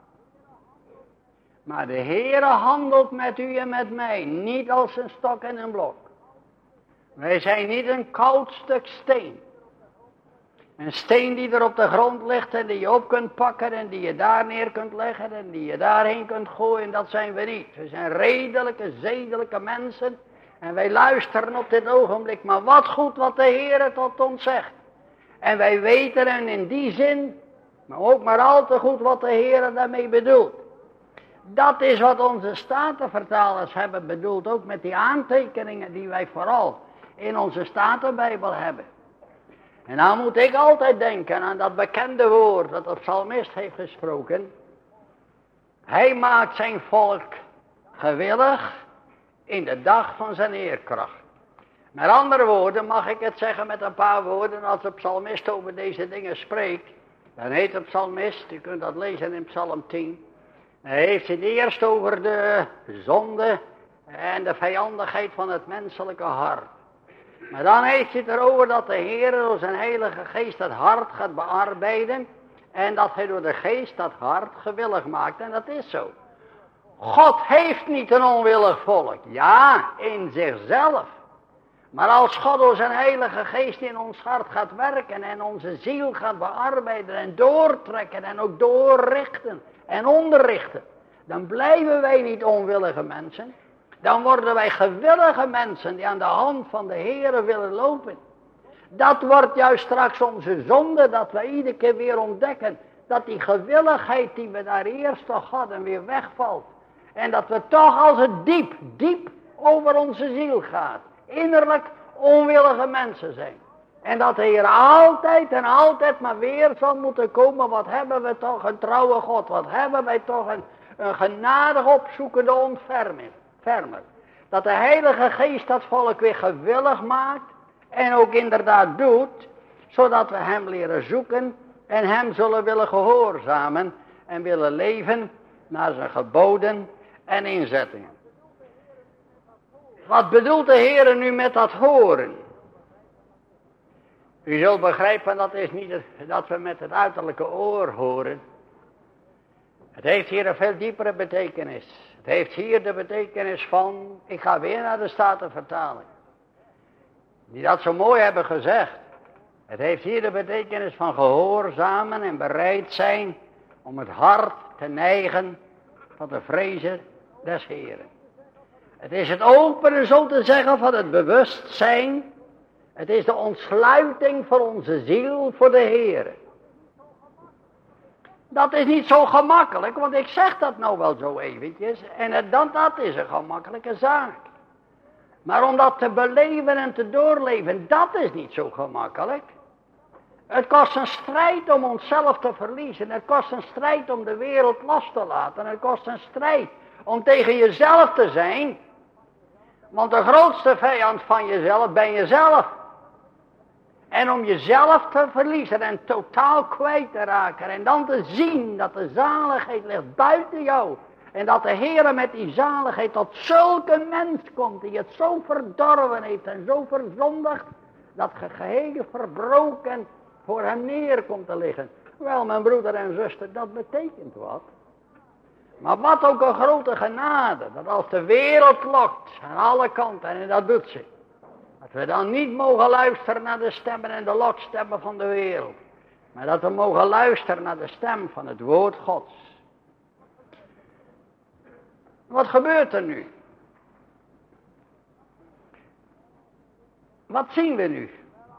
Maar de Heere handelt met u en met mij niet als een stok en een blok. Wij zijn niet een koud stuk steen. Een steen die er op de grond ligt en die je op kunt pakken en die je daar neer kunt leggen en die je daarheen kunt gooien, dat zijn we niet. We zijn redelijke, zedelijke mensen en wij luisteren op dit ogenblik, maar wat goed wat de Heere tot ons zegt. En wij weten en in die zin, maar ook maar al te goed wat de Heere daarmee bedoelt. Dat is wat onze statenvertalers hebben bedoeld, ook met die aantekeningen die wij vooral in onze Statenbijbel hebben. En dan moet ik altijd denken aan dat bekende woord dat de psalmist heeft gesproken. Hij maakt zijn volk gewillig in de dag van zijn eerkracht. Met andere woorden mag ik het zeggen met een paar woorden. Als de psalmist over deze dingen spreekt, dan heet de psalmist, u kunt dat lezen in Psalm tien. Hij heeft het eerst over de zonde en de vijandigheid van het menselijke hart. Maar dan heeft hij het erover dat de Heer door zijn heilige geest het hart gaat bearbeiden. En dat hij door de geest dat hart gewillig maakt. En dat is zo. God heeft niet een onwillig volk. Ja, in zichzelf. Maar als God door zijn heilige geest in ons hart gaat werken en onze ziel gaat bearbeiden en doortrekken en ook doorrichten en onderrichten, dan blijven wij niet onwillige mensen. Dan worden wij gewillige mensen die aan de hand van de Heere willen lopen. Dat wordt juist straks onze zonde, dat we iedere keer weer ontdekken dat die gewilligheid die we daar eerst toch hadden weer wegvalt. En dat we toch als het diep, diep over onze ziel gaat. Innerlijk onwillige mensen zijn. En dat de Heer altijd en altijd maar weer zal moeten komen. Wat hebben we toch een trouwe God. Wat hebben wij toch een, een genadig opzoekende ontfermer. Fermer. Dat de Heilige Geest dat volk weer gewillig maakt. En ook inderdaad doet. Zodat we hem leren zoeken. En hem zullen willen gehoorzamen. En willen leven naar zijn geboden en inzettingen. Wat bedoelt de Heer nu met dat horen? U zult begrijpen, dat is niet het, dat we met het uiterlijke oor horen. Het heeft hier een veel diepere betekenis. Het heeft hier de betekenis van, ik ga weer naar de Statenvertaling, die dat zo mooi hebben gezegd. Het heeft hier de betekenis van gehoorzamen en bereid zijn om het hart te neigen tot de vrezen des Heeren. Het is het openen, zo te zeggen, van het bewustzijn. Het is de ontsluiting van onze ziel voor de Heere. Dat is niet zo gemakkelijk, want ik zeg dat nou wel zo eventjes. En het, dat, dat is een gemakkelijke zaak. Maar om dat te beleven en te doorleven, dat is niet zo gemakkelijk. Het kost een strijd om onszelf te verliezen. Het kost een strijd om de wereld los te laten. Het kost een strijd om tegen jezelf te zijn. Want de grootste vijand van jezelf ben jezelf. En om jezelf te verliezen en totaal kwijt te raken. En dan te zien dat de zaligheid ligt buiten jou. En dat de Heer met die zaligheid tot zulke mens komt. Die het zo verdorven heeft en zo verzondigd. Dat je geheel verbroken voor hem neer komt te liggen. Wel, mijn broeder en zuster, dat betekent wat. Maar wat ook een grote genade. Dat als de wereld lokt aan alle kanten. En dat doet ze. Dat we dan niet mogen luisteren naar de stemmen en de lokstemmen van de wereld. Maar dat we mogen luisteren naar de stem van het woord Gods. Wat gebeurt er nu? Wat zien we nu?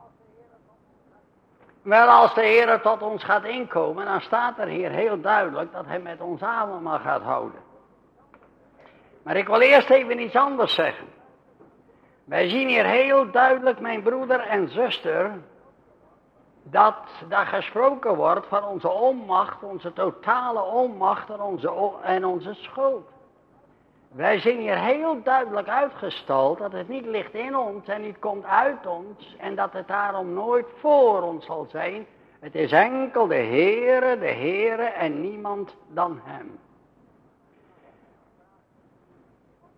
Wel, als de Heer tot ons gaat inkomen, dan staat er hier heel duidelijk dat hij met ons avondmaal gaat houden. Maar ik wil eerst even iets anders zeggen. Wij zien hier heel duidelijk, mijn broeder en zuster, dat daar gesproken wordt van onze onmacht, onze totale onmacht en onze, en onze schuld. Wij zien hier heel duidelijk uitgestald dat het niet ligt in ons en niet komt uit ons en dat het daarom nooit voor ons zal zijn. Het is enkel de Heere, de Heere en niemand dan hem.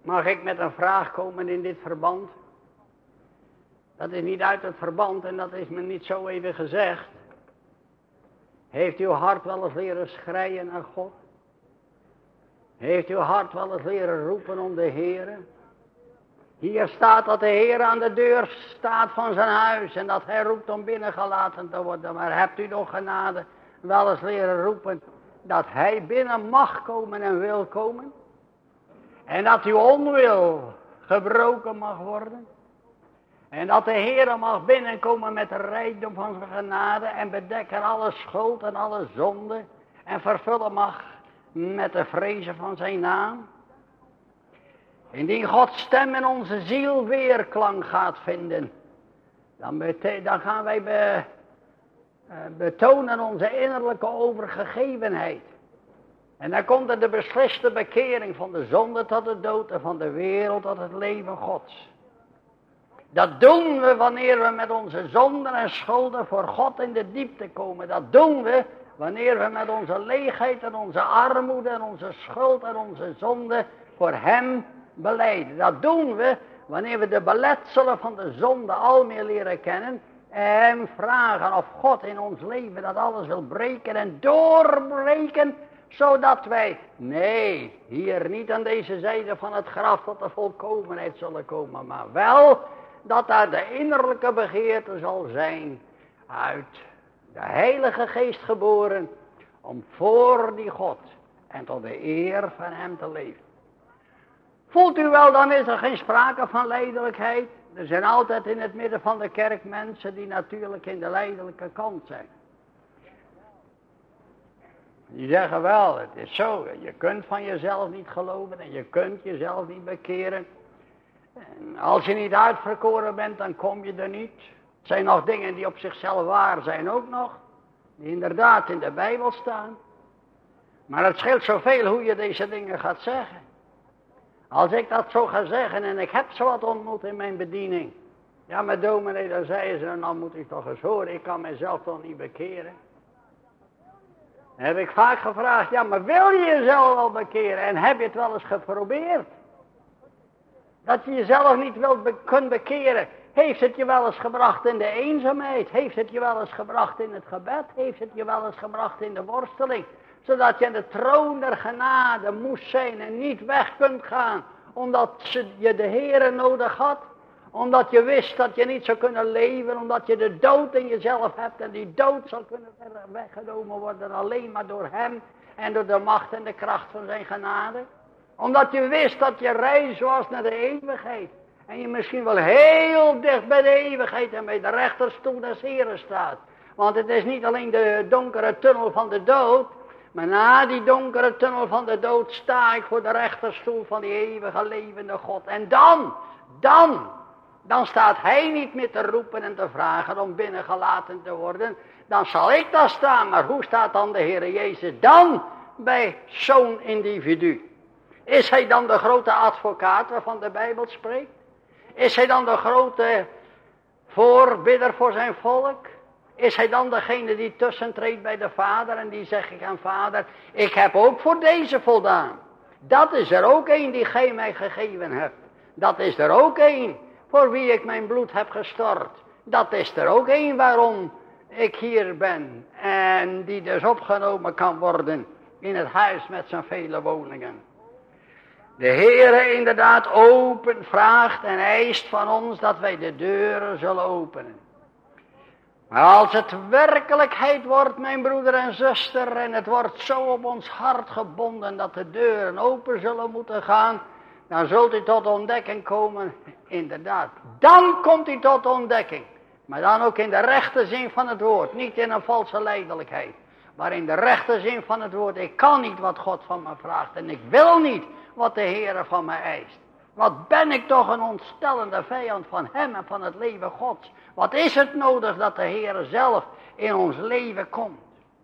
Mag ik met een vraag komen in dit verband? Dat is niet uit het verband en dat is me niet zo even gezegd. Heeft uw hart wel eens leren schreien naar God? Heeft uw hart wel eens leren roepen om de Heere? Hier staat dat de Heer aan de deur staat van zijn huis en dat hij roept om binnengelaten te worden. Maar hebt u nog genade wel eens leren roepen dat hij binnen mag komen en wil komen? En dat uw onwil gebroken mag worden? En dat de Heer mag binnenkomen met de rijkdom van zijn genade en bedekken alle schuld en alle zonde en vervullen mag met de vrezen van zijn naam? Indien Gods stem in onze ziel weerklank gaat vinden, dan, bete- dan gaan wij be- uh, betonen onze innerlijke overgegevenheid. En dan komt er de besliste bekering van de zonde tot de dood en van de wereld tot het leven Gods. Dat doen we wanneer we met onze zonden en schulden voor God in de diepte komen. Dat doen we wanneer we met onze leegheid en onze armoede en onze schuld en onze zonde voor hem belijden. Dat doen we wanneer we de beletselen van de zonde al meer leren kennen en vragen of God in ons leven dat alles wil breken en doorbreken, zodat wij, nee, hier niet aan deze zijde van het graf tot de volkomenheid zullen komen, maar wel dat daar de innerlijke begeerte zal zijn, uit de Heilige Geest geboren, om voor die God en tot de eer van hem te leven. Voelt u wel, dan is er geen sprake van lijdelijkheid. Er zijn altijd in het midden van de kerk mensen die natuurlijk in de lijdelijke kant zijn. Die zeggen wel, het is zo, je kunt van jezelf niet geloven en je kunt jezelf niet bekeren. En als je niet uitverkoren bent, dan kom je er niet. Het zijn nog dingen die op zichzelf waar zijn ook nog, die inderdaad in de Bijbel staan. Maar het scheelt zoveel hoe je deze dingen gaat zeggen. Als ik dat zo ga zeggen en ik heb zo wat ontmoet in mijn bediening. Ja, maar dominee, dan zei ze, dan moet ik toch eens horen, ik kan mezelf toch niet bekeren. Dan heb ik vaak gevraagd, ja, maar wil je jezelf wel bekeren? En heb je het wel eens geprobeerd? Dat je jezelf niet wilt be- kunt bekeren. Heeft het je wel eens gebracht in de eenzaamheid? Heeft het je wel eens gebracht in het gebed? Heeft het je wel eens gebracht in de worsteling? Zodat je aan de troon der genade moest zijn en niet weg kunt gaan. Omdat je de Heere nodig had. Omdat je wist dat je niet zou kunnen leven. Omdat je de dood in jezelf hebt. En die dood zal kunnen weggenomen worden alleen maar door hem. En door de macht en de kracht van zijn genade. Omdat je wist dat je reis was naar de eeuwigheid. En je misschien wel heel dicht bij de eeuwigheid en bij de rechterstoel des Heeren staat. Want het is niet alleen de donkere tunnel van de dood. Maar na die donkere tunnel van de dood sta ik voor de rechterstoel van die eeuwige levende God. En dan, dan, dan staat hij niet meer te roepen en te vragen om binnengelaten te worden. Dan zal ik daar staan. Maar hoe staat dan de Heere Jezus dan bij zo'n individu? Is hij dan de grote advocaat waarvan de Bijbel spreekt? Is hij dan de grote voorbidder voor zijn volk? Is hij dan degene die tussentreedt bij de Vader en die zegt ik aan Vader, ik heb ook voor deze voldaan. Dat is er ook een die gij mij gegeven hebt. Dat is er ook een voor wie ik mijn bloed heb gestort. Dat is er ook een waarom ik hier ben en die dus opgenomen kan worden in het huis met zijn vele woningen. De Heere inderdaad open vraagt en eist van ons dat wij de deuren zullen openen. Maar als het werkelijkheid wordt, mijn broeder en zuster, en het wordt zo op ons hart gebonden dat de deuren open zullen moeten gaan, dan zult u tot ontdekking komen, inderdaad. Dan komt u tot ontdekking, maar dan ook in de rechte zin van het woord, niet in een valse lijdelijkheid, maar in de rechte zin van het woord. Ik kan niet wat God van me vraagt en ik wil niet wat de Heere van mij eist. Wat ben ik toch een ontstellende vijand van hem en van het leven Gods. Wat is het nodig dat de Heere zelf in ons leven komt.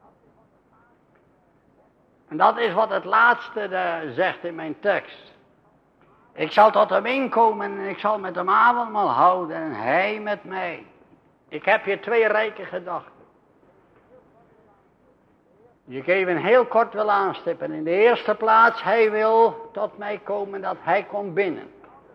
En dat is wat het laatste de, zegt in mijn tekst. Ik zal tot hem inkomen en ik zal met hem avondmaal houden en hij met mij. Ik heb hier twee rijke gedachten. die ik even heel kort wil aanstippen. In de eerste plaats, hij wil tot mij komen dat hij komt binnen.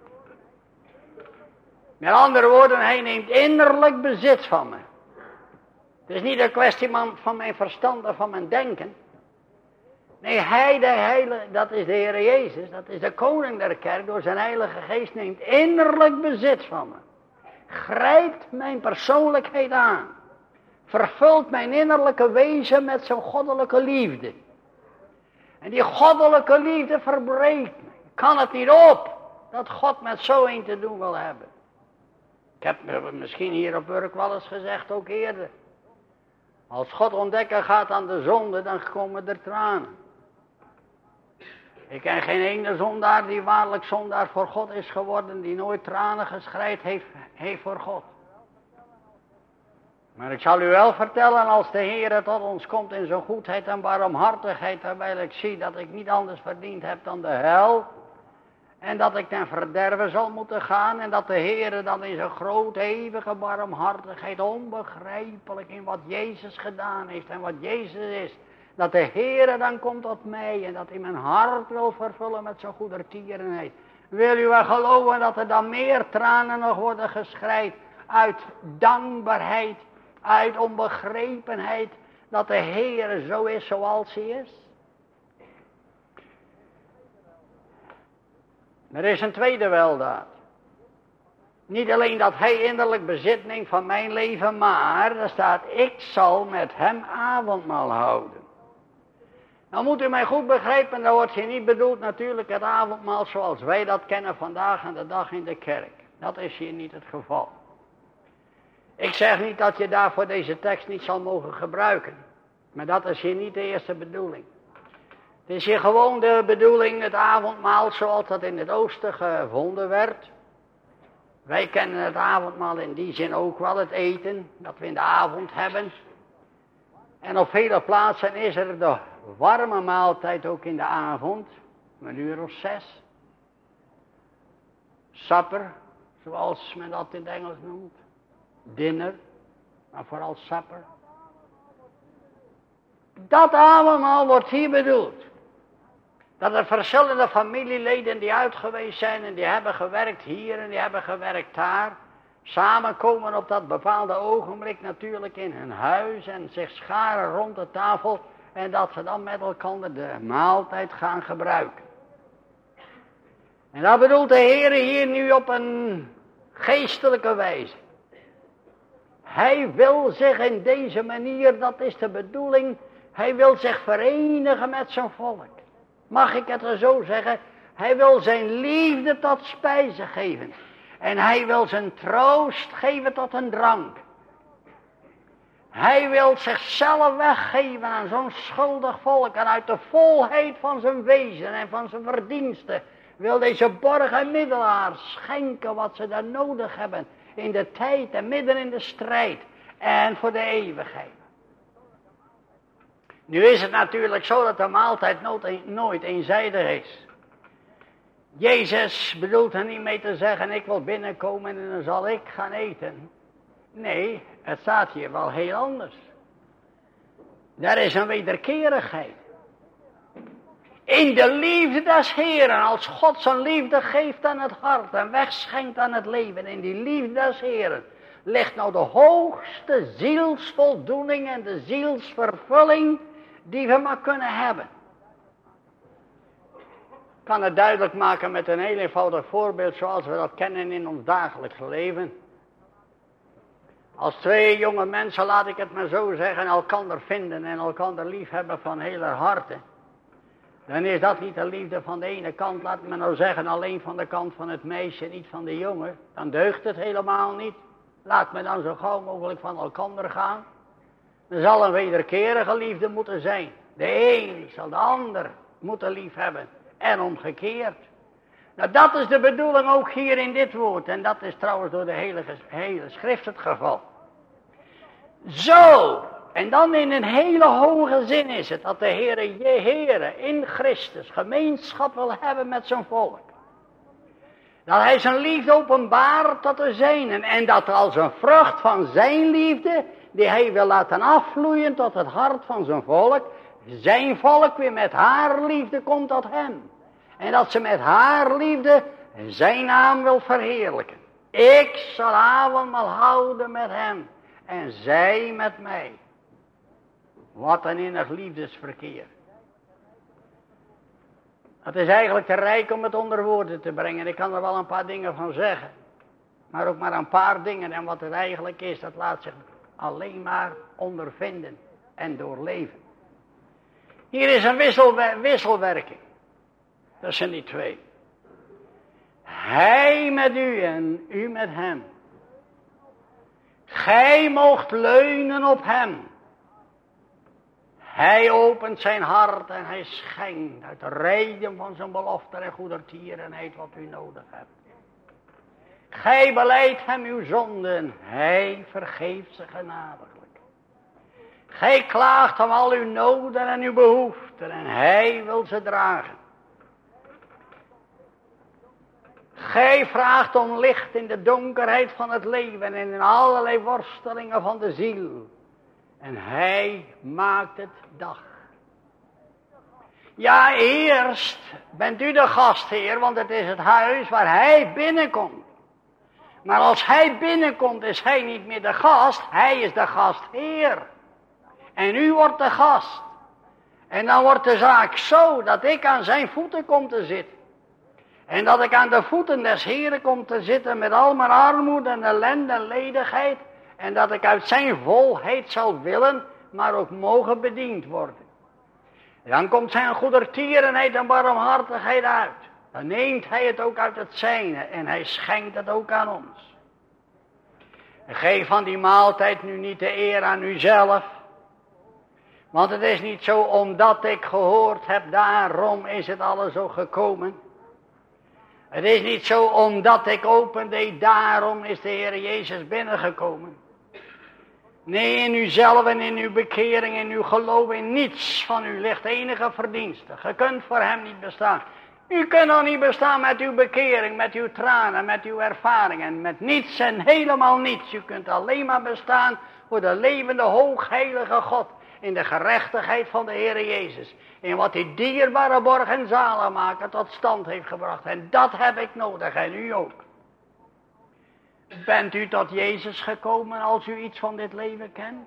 Met andere woorden, hij neemt innerlijk bezit van me. Het is niet een kwestie van mijn verstand of van mijn denken. Nee, hij, de heilige, dat is de Heer Jezus, dat is de koning der kerk, door zijn heilige geest neemt innerlijk bezit van me. Grijpt mijn persoonlijkheid aan. Vervult mijn innerlijke wezen met zijn goddelijke liefde. En die goddelijke liefde verbreekt me. Ik kan het niet op dat God met zo een te doen wil hebben. Ik heb misschien hier op Urk wel eens gezegd, ook eerder. Als God ontdekken gaat aan de zonde, dan komen er tranen. Ik ken geen ene zondaar die waarlijk zondaar voor God is geworden, die nooit tranen geschreid heeft, heeft voor God. Maar ik zal u wel vertellen, als de Heer tot ons komt in zijn goedheid en barmhartigheid, terwijl ik zie dat ik niet anders verdiend heb dan de hel, en dat ik ten verderve zal moeten gaan, en dat de Heer dan in zijn grote eeuwige barmhartigheid, onbegrijpelijk in wat Jezus gedaan heeft en wat Jezus is, dat de Heer dan komt tot mij en dat hij mijn hart wil vervullen met zijn goedertierenheid. Wil u wel geloven dat er dan meer tranen nog worden geschreid uit dankbaarheid, uit onbegrepenheid, dat de Heer zo is zoals hij is? Er is een tweede weldaad. Niet alleen dat hij innerlijk bezit neemt van mijn leven, maar er staat, ik zal met hem avondmaal houden. Nou moet u mij goed begrijpen, daar wordt hier niet bedoeld natuurlijk het avondmaal zoals wij dat kennen vandaag aan de dag in de kerk. Dat is hier niet het geval. Ik zeg niet dat je daarvoor deze tekst niet zal mogen gebruiken. Maar dat is hier niet de eerste bedoeling. Het is hier gewoon de bedoeling, het avondmaal zoals dat in het oosten gevonden werd. Wij kennen het avondmaal in die zin ook wel, het eten, dat we in de avond hebben. En op vele plaatsen is er de warme maaltijd ook in de avond, een uur of zes. Supper, zoals men dat in het Engels noemt. Dinner, maar vooral supper. Dat avondmaal wordt hier bedoeld. Dat er verschillende familieleden die uit geweest zijn en die hebben gewerkt hier en die hebben gewerkt daar, samenkomen op dat bepaalde ogenblik natuurlijk in hun huis en zich scharen rond de tafel en dat ze dan met elkaar de maaltijd gaan gebruiken. En dat bedoelt de Heer hier nu op een geestelijke wijze. Hij wil zich in deze manier, dat is de bedoeling, hij wil zich verenigen met zijn volk. Mag ik het er zo zeggen? Hij wil zijn liefde tot spijze geven. En hij wil zijn troost geven tot een drank. Hij wil zichzelf weggeven aan zo'n schuldig volk. En uit de volheid van zijn wezen en van zijn verdiensten wil deze borg en middelaar schenken wat ze daar nodig hebben. In de tijd en midden in de strijd en voor de eeuwigheid. Nu is het natuurlijk zo dat de maaltijd nooit eenzijdig is. Jezus bedoelt er niet mee te zeggen, ik wil binnenkomen en dan zal ik gaan eten. Nee, het staat hier wel heel anders. Er is een wederkerigheid. In de liefde des Heeren, als God zijn liefde geeft aan het hart en wegschenkt aan het leven, in die liefde des Heeren, ligt nou de hoogste zielsvoldoening en de zielsvervulling die we maar kunnen hebben. Ik kan het duidelijk maken met een heel eenvoudig voorbeeld zoals we dat kennen in ons dagelijks leven. Als twee jonge mensen, laat ik het maar zo zeggen, elkander vinden en elkander lief hebben van heel harte, dan is dat niet de liefde van de ene kant, laat me nou zeggen, alleen van de kant van het meisje, niet van de jongen. Dan deugt het helemaal niet. Laat me dan zo gauw mogelijk van elkander gaan. Er zal een wederkerige liefde moeten zijn. De een zal de ander moeten lief hebben. En omgekeerd. Nou, dat is de bedoeling ook hier in dit woord. En dat is trouwens door de hele, hele schrift het geval. Zo. En dan in een hele hoge zin is het dat de Heere, je Heere in Christus gemeenschap wil hebben met zijn volk. Dat hij zijn liefde openbaart tot de zijnen. En dat als een vrucht van zijn liefde, die hij wil laten afvloeien tot het hart van zijn volk, zijn volk weer met haar liefde komt tot hem. En dat ze met haar liefde zijn naam wil verheerlijken. Ik zal avondmaal houden met hem en zij met mij. Wat een innig liefdesverkeer. Het is eigenlijk te rijk om het onder woorden te brengen. Ik kan er wel een paar dingen van zeggen. Maar ook maar een paar dingen. En wat het eigenlijk is, dat laat zich alleen maar ondervinden en doorleven. Hier is een wisselwer- wisselwerking tussen die twee. Hij met u en u met hem. Gij moogt leunen op hem. Hij opent zijn hart en hij schenkt uit de rijkdom van zijn belofte en goedertierenheid wat u nodig hebt. Gij beleidt hem uw zonden, hij vergeeft ze genadiglijk. Gij klaagt om al uw noden en uw behoeften en hij wil ze dragen. Gij vraagt om licht in de donkerheid van het leven en in allerlei worstelingen van de ziel. En hij maakt het dag. Ja, eerst bent u de gastheer, want het is het huis waar hij binnenkomt. Maar als hij binnenkomt is hij niet meer de gast, hij is de gastheer. En u wordt de gast. En dan wordt de zaak zo dat ik aan zijn voeten kom te zitten. En dat ik aan de voeten des Heren kom te zitten met al mijn armoede en ellende en ledigheid. En dat ik uit zijn volheid zal willen, maar ook mogen bediend worden. Dan komt zijn goedertierenheid en barmhartigheid uit. Dan neemt hij het ook uit het zijne en hij schenkt het ook aan ons. En geef van die maaltijd nu niet de eer aan uzelf. Want het is niet zo omdat ik gehoord heb, daarom is het alles zo gekomen. Het is niet zo omdat ik opendeed, daarom is de Heer Jezus binnengekomen. Nee, in uzelf en in uw bekering, in uw geloof, in niets van u ligt enige verdienste. Je kunt voor hem niet bestaan. U kunt nog niet bestaan met uw bekering, met uw tranen, met uw ervaringen, met niets en helemaal niets. U kunt alleen maar bestaan voor de levende, hoogheilige God. In de gerechtigheid van de Heer Jezus. In wat die dierbare borg en zaligmaker tot stand heeft gebracht. En dat heb ik nodig en u ook. Bent u tot Jezus gekomen als u iets van dit leven kent?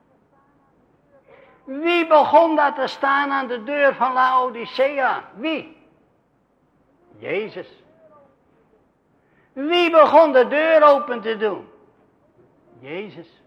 Wie begon daar te staan aan de deur van Laodicea? Wie? Jezus. Wie begon de deur open te doen? Jezus.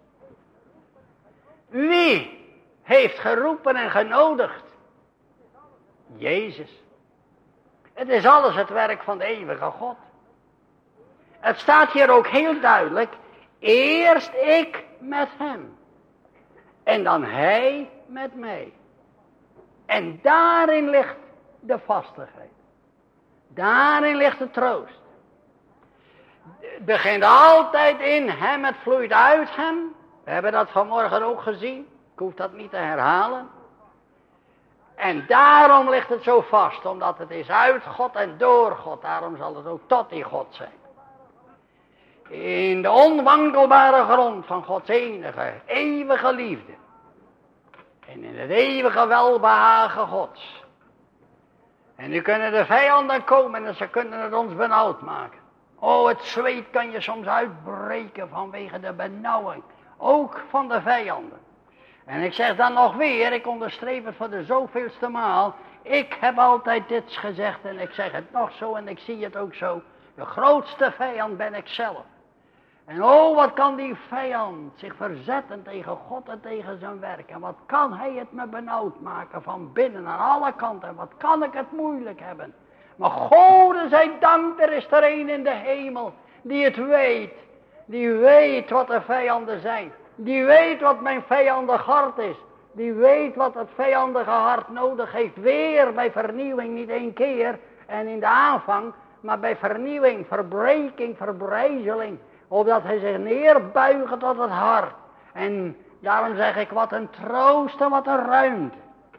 Wie heeft geroepen en genodigd? Jezus. Het is alles het werk van de eeuwige God. Het staat hier ook heel duidelijk. Eerst ik met hem. En dan hij met mij. En daarin ligt de vastigheid. Daarin ligt de troost. Het begint altijd in hem, het vloeit uit hem. We hebben dat vanmorgen ook gezien. Ik hoef dat niet te herhalen. En daarom ligt het zo vast, omdat het is uit God en door God. Daarom zal het ook tot die God zijn. In de onwankelbare grond van Gods enige, eeuwige liefde. En in het eeuwige welbehagen Gods. En nu kunnen de vijanden komen en ze kunnen het ons benauwd maken. Oh, het zweet kan je soms uitbreken vanwege de benauwing. Ook van de vijanden. En ik zeg dan nog weer, ik onderstreep het voor de zoveelste maal. Ik heb altijd dit gezegd en ik zeg het nog zo en ik zie het ook zo. De grootste vijand ben ik zelf. En oh, wat kan die vijand zich verzetten tegen God en tegen zijn werk. En wat kan hij het me benauwd maken van binnen aan alle kanten. En wat kan ik het moeilijk hebben. Maar Gode zij dank, er is er een in de hemel die het weet. Die weet wat de vijanden zijn. Die weet wat mijn vijandig hart is. Die weet wat het vijandige hart nodig heeft. Weer bij vernieuwing, niet één keer en in de aanvang. Maar bij vernieuwing, verbreking, verbrijzeling. Opdat hij zich neerbuigen tot het hart. En daarom zeg ik, wat een troost en wat een ruimte.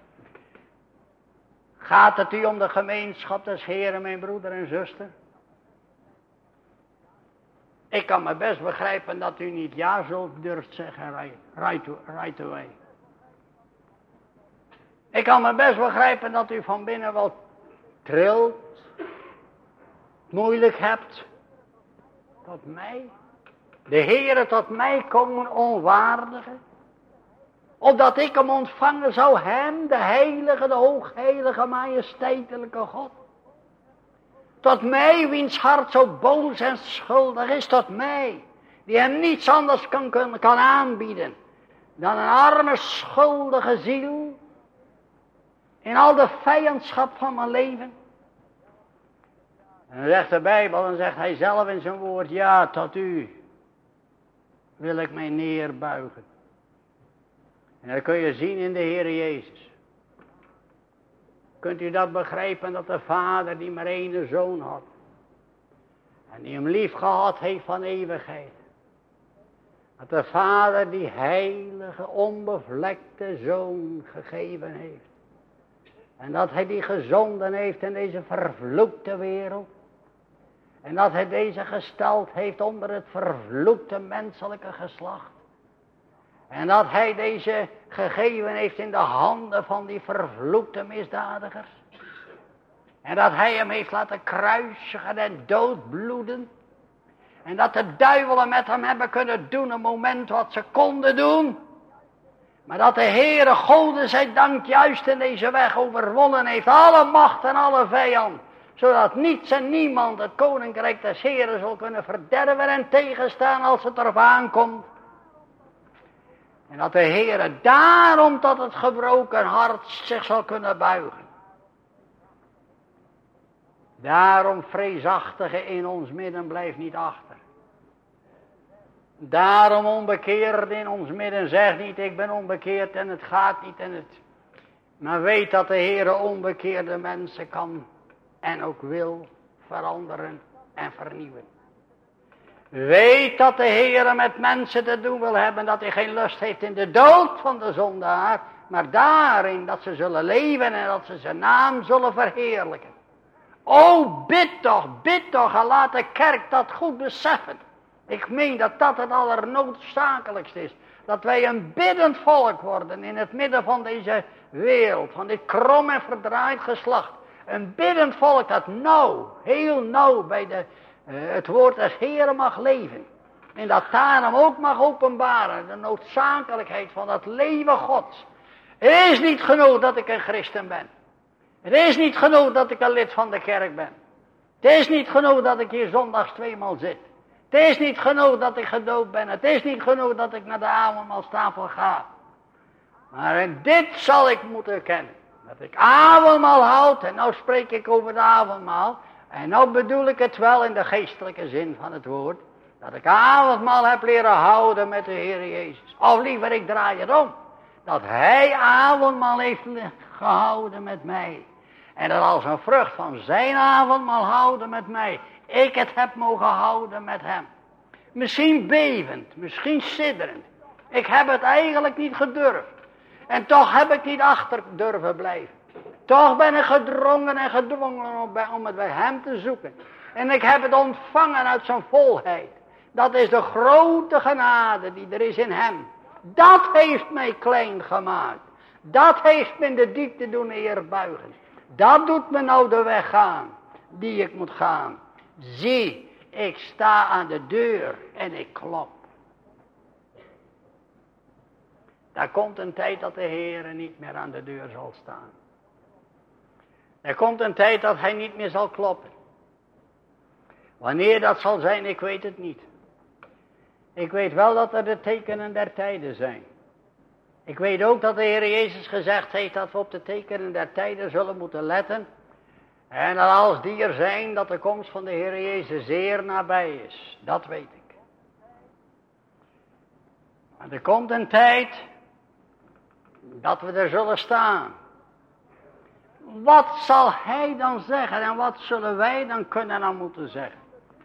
Gaat het u om de gemeenschap des Heren, mijn broeder en zuster? Ik kan me best begrijpen dat u niet ja zult durft zeggen right, right, right away. Ik kan me best begrijpen dat u van binnen wel trilt, moeilijk hebt. Tot mij, de Heere tot mij komen onwaardigen. Opdat ik hem ontvangen zou, hem, de heilige, de hoogheilige, majesteitelijke God. Tot mij, wiens hart zo boos en schuldig is, tot mij, die hem niets anders kan, kan, kan aanbieden dan een arme, schuldige ziel in al de vijandschap van mijn leven. En dan zegt de Bijbel, dan zegt hij zelf in zijn woord, ja, tot u wil ik mij neerbuigen. En dat kun je zien in de Heer Jezus. Kunt u dat begrijpen, dat de Vader die maar één zoon had. En die hem lief gehad heeft van eeuwigheid. Dat de Vader die heilige, onbevlekte zoon gegeven heeft. En dat hij die gezonden heeft in deze vervloekte wereld. En dat hij deze gesteld heeft onder het vervloekte menselijke geslacht. En dat hij deze gegeven heeft in de handen van die vervloekte misdadigers. En dat hij hem heeft laten kruisigen en doodbloeden. En dat de duivelen met hem hebben kunnen doen een moment wat ze konden doen. Maar dat de Heere Gode zij dank juist in deze weg overwonnen heeft. Alle macht en alle vijand. Zodat niets en niemand het koninkrijk des Heeren zal kunnen verderven en tegenstaan als het erop aankomt. En dat de Heere daarom tot het gebroken hart zich zal kunnen buigen. Daarom vreesachtige in ons midden blijft niet achter. Daarom onbekeerde in ons midden zeg niet ik ben onbekeerd en het gaat niet en het. Maar weet dat de Heere onbekeerde mensen kan en ook wil veranderen en vernieuwen. Weet dat de Heere met mensen te doen wil hebben, dat hij geen lust heeft in de dood van de zondaar, maar daarin dat ze zullen leven en dat ze zijn naam zullen verheerlijken. O, bid toch, bid toch en laat de kerk dat goed beseffen. Ik meen dat dat het allernoodzakelijkste is. Dat wij een biddend volk worden in het midden van deze wereld, van dit krom en verdraaid geslacht. Een biddend volk dat nauw, heel nauw bij de, uh, het woord des Heeren mag leven. En dat daarom ook mag openbaren de noodzakelijkheid van dat leven Gods. Het is niet genoeg dat ik een christen ben. Het is niet genoeg dat ik een lid van de kerk ben. Het is niet genoeg dat ik hier zondags tweemaal zit. Het is niet genoeg dat ik gedoopt ben. Het is niet genoeg dat ik naar de avondmaalstafel ga. Maar in dit zal ik moeten kennen. Dat ik avondmaal houd. En nou spreek ik over de avondmaal. En nou bedoel ik het wel in de geestelijke zin van het woord. Dat ik avondmaal heb leren houden met de Heer Jezus. Of liever ik draai het om. Dat hij avondmaal heeft gehouden met mij. En dat als een vrucht van zijn avondmaal houden met mij. Ik het heb mogen houden met hem. Misschien bevend, misschien sidderend. Ik heb het eigenlijk niet gedurfd. En toch heb ik niet achter durven blijven. Toch ben ik gedrongen en gedwongen om, bij, om het bij hem te zoeken. En ik heb het ontvangen uit zijn volheid. Dat is de grote genade die er is in hem. Dat heeft mij klein gemaakt. Dat heeft me in de diepte doen neerbuigen. Dat doet me nou de weg gaan die ik moet gaan. Zie, ik sta aan de deur en ik klop. Daar komt een tijd dat de Heer niet meer aan de deur zal staan. Er komt een tijd dat hij niet meer zal kloppen. Wanneer dat zal zijn, ik weet het niet. Ik weet wel dat er de tekenen der tijden zijn. Ik weet ook dat de Heer Jezus gezegd heeft dat we op de tekenen der tijden zullen moeten letten. En dat als die er zijn, dat de komst van de Heer Jezus zeer nabij is. Dat weet ik. Maar er komt een tijd dat we er zullen staan. Wat zal hij dan zeggen en wat zullen wij dan kunnen en moeten zeggen?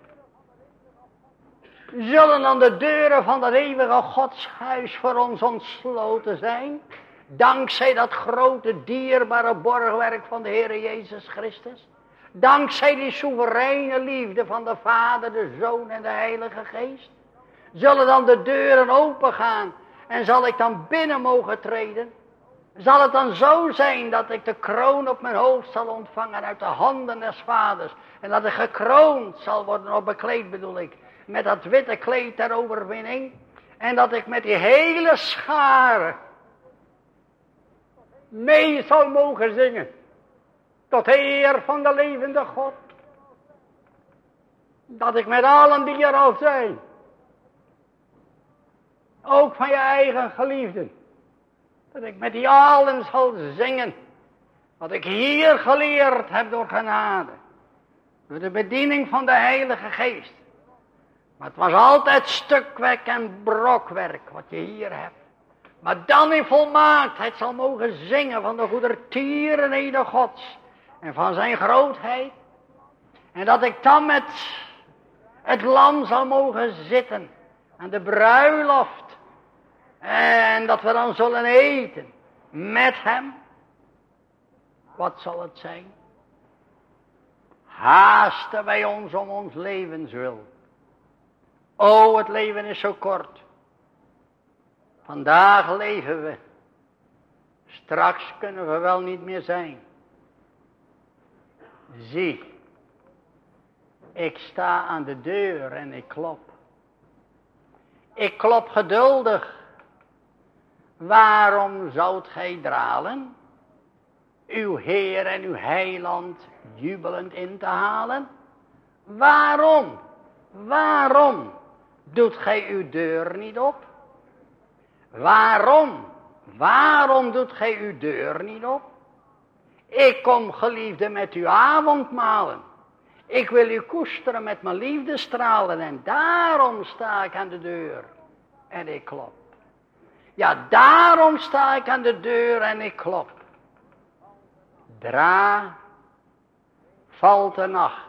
Zullen dan de deuren van dat eeuwige godshuis voor ons ontsloten zijn? Dankzij dat grote dierbare borgwerk van de Heer Jezus Christus. Dankzij die soevereine liefde van de Vader, de Zoon en de Heilige Geest. Zullen dan de deuren opengaan en zal ik dan binnen mogen treden? Zal het dan zo zijn dat ik de kroon op mijn hoofd zal ontvangen uit de handen des vaders. En dat ik gekroond zal worden, of bekleed bedoel ik, met dat witte kleed ter overwinning. En dat ik met die hele schare mee zal mogen zingen. Tot eer van de levende God. Dat ik met allen die er al zijn. Ook van je eigen geliefden. Dat ik met die allen zal zingen. Wat ik hier geleerd heb door genade. Door de bediening van de Heilige Geest. Maar het was altijd stukwerk en brokwerk wat je hier hebt. Maar dan in volmaaktheid zal mogen zingen van de goedertierenheden Gods. En van zijn grootheid. En dat ik dan met het lam zal mogen zitten. Aan de bruiloft. En dat we dan zullen eten. Met hem. Wat zal het zijn? Haasten wij ons om ons levenswil. O, het leven is zo kort. Vandaag leven we. Straks kunnen we wel niet meer zijn. Zie, ik sta aan de deur en ik klop. Ik klop geduldig. Waarom zoudt gij dralen? Uw Heer en uw Heiland jubelend in te halen? Waarom? Waarom doet gij uw deur niet op? Waarom? Waarom doet gij uw deur niet op? Ik kom, geliefde, met uw avondmalen. Ik wil u koesteren met mijn liefdestralen. En daarom sta ik aan de deur en ik klop. Ja, daarom sta ik aan de deur en ik klop. Dra, valt de nacht.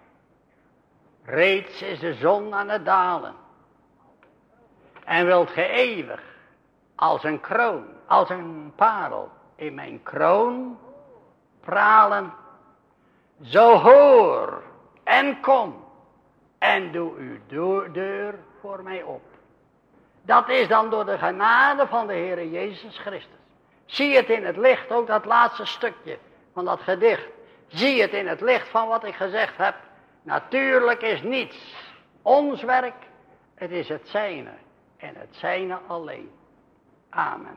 Reeds is de zon aan het dalen. En wilt ge eeuwig als een kroon, als een parel in mijn kroon pralen. Zo hoor en kom en doe uw deur voor mij op. Dat is dan door de genade van de Heere Jezus Christus. Zie het in het licht, ook dat laatste stukje van dat gedicht. Zie het in het licht van wat ik gezegd heb. Natuurlijk is niets ons werk, het is het zijne en het zijne alleen. Amen.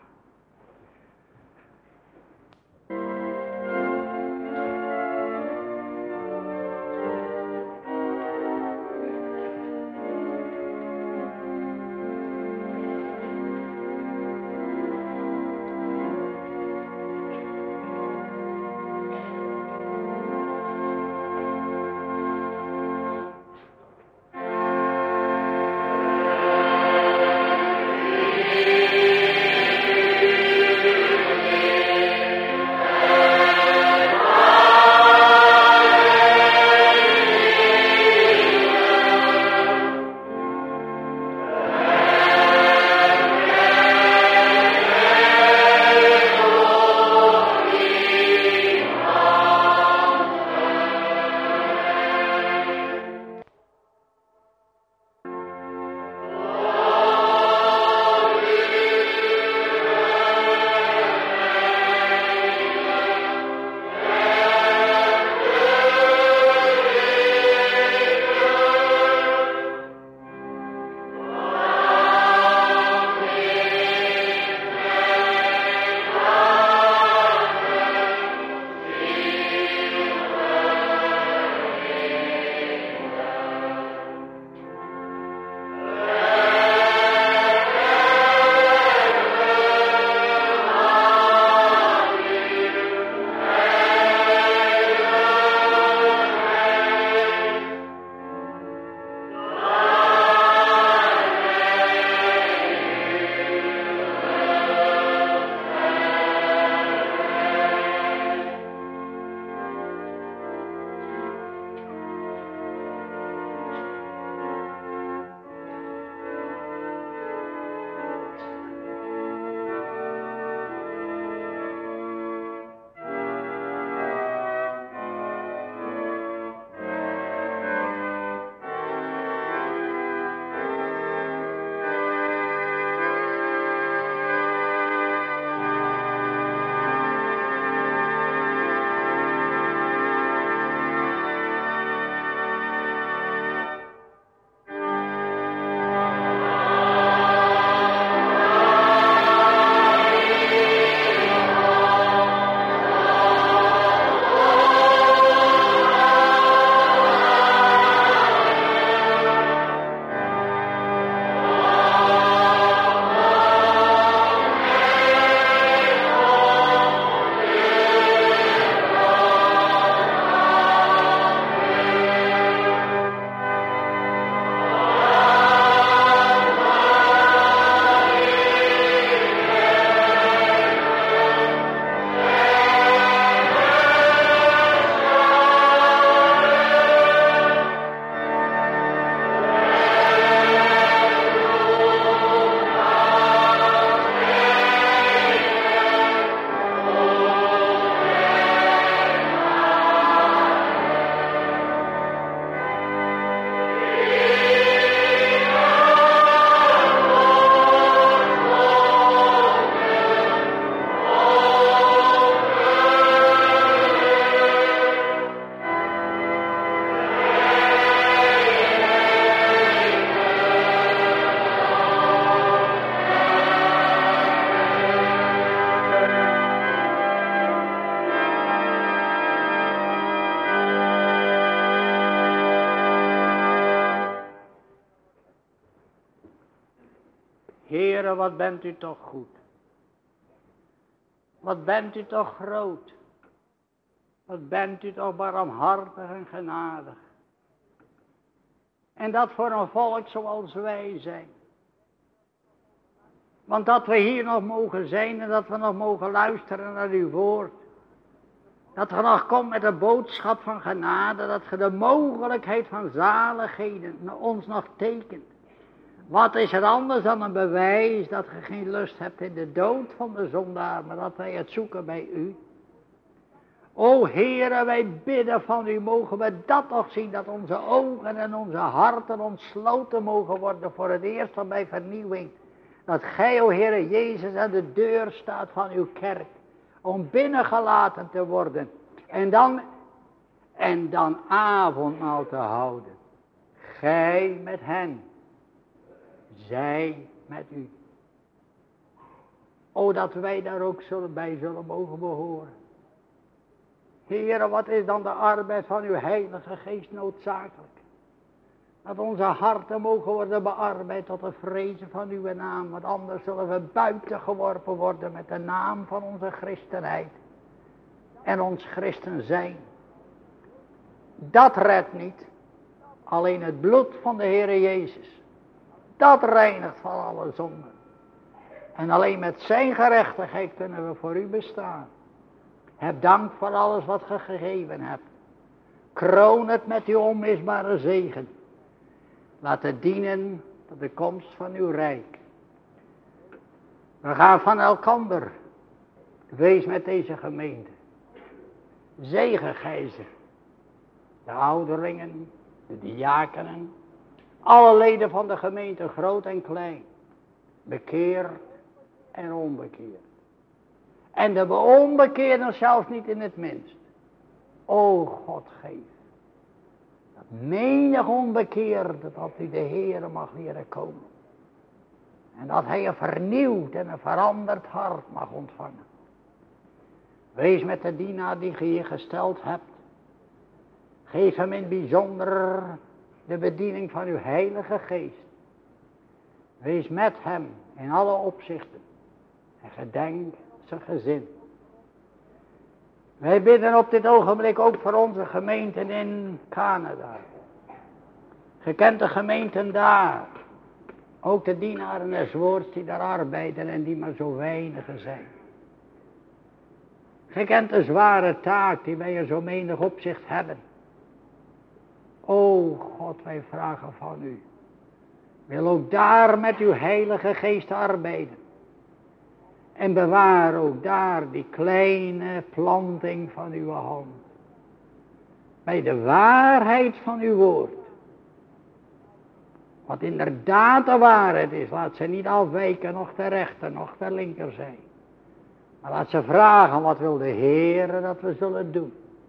Heere, wat bent u toch goed. Wat bent u toch groot. Wat bent u toch barmhartig en genadig. En dat voor een volk zoals wij zijn. Want dat we hier nog mogen zijn en dat we nog mogen luisteren naar uw woord. Dat we nog komt met de boodschap van genade, dat je de mogelijkheid van zaligheden ons nog tekent. Wat is er anders dan een bewijs dat je geen lust hebt in de dood van de zondaar, maar dat wij het zoeken bij u. O Heere, wij bidden van u, mogen we dat nog zien, dat onze ogen en onze harten ontsloten mogen worden voor het eerst bij vernieuwing. Dat gij, o Heere Jezus, aan de deur staat van uw kerk, om binnengelaten te worden. En dan, en dan avondmaal te houden. Gij met hen, zij met u. O, dat wij daar ook zullen, bij zullen mogen behoren. Heere, wat is dan de arbeid van uw heilige geest noodzakelijk? Dat onze harten mogen worden bearbeid tot de vrezen van uw naam. Want anders zullen we buiten geworpen worden met de naam van onze christenheid. En ons christen zijn. Dat redt niet. Alleen het bloed van de Heere Jezus. Dat reinigt van alle zonden. En alleen met zijn gerechtigheid kunnen we voor u bestaan. Heb dank voor alles wat ge gegeven hebt. Kroon het met uw onmisbare zegen. Laat het dienen tot de komst van uw rijk. We gaan van elkander. Wees met deze gemeente. Zegen gij ze. De ouderlingen, de diakenen. Alle leden van de gemeente, groot en klein. Bekeerd en onbekeerd. En de onbekeerden zelfs niet in het minst. O God, geef. Dat menig onbekeerde, dat u de Heere mag leren komen. En dat hij een vernieuwd en een veranderd hart mag ontvangen. Wees met de dienaar die je hier gesteld hebt. Geef hem in het bijzonder de bediening van uw heilige geest. Wees met hem in alle opzichten. En gedenk zijn gezin. Wij bidden op dit ogenblik ook voor onze gemeenten in Canada. Gekend de gemeenten daar. Ook de dienaren des woords die daar arbeiden en die maar zo weinigen zijn. Gekend de zware taak die wij er zo menig opzicht hebben. O God, wij vragen van u. Wil ook daar met uw heilige geest arbeiden. En bewaar ook daar die kleine planting van uw hand. Bij de waarheid van uw woord. Wat inderdaad de waarheid is, laat ze niet afwijken, nog ter rechter, nog ter linker zijn. Maar laat ze vragen, wat wil de Heer dat we zullen doen.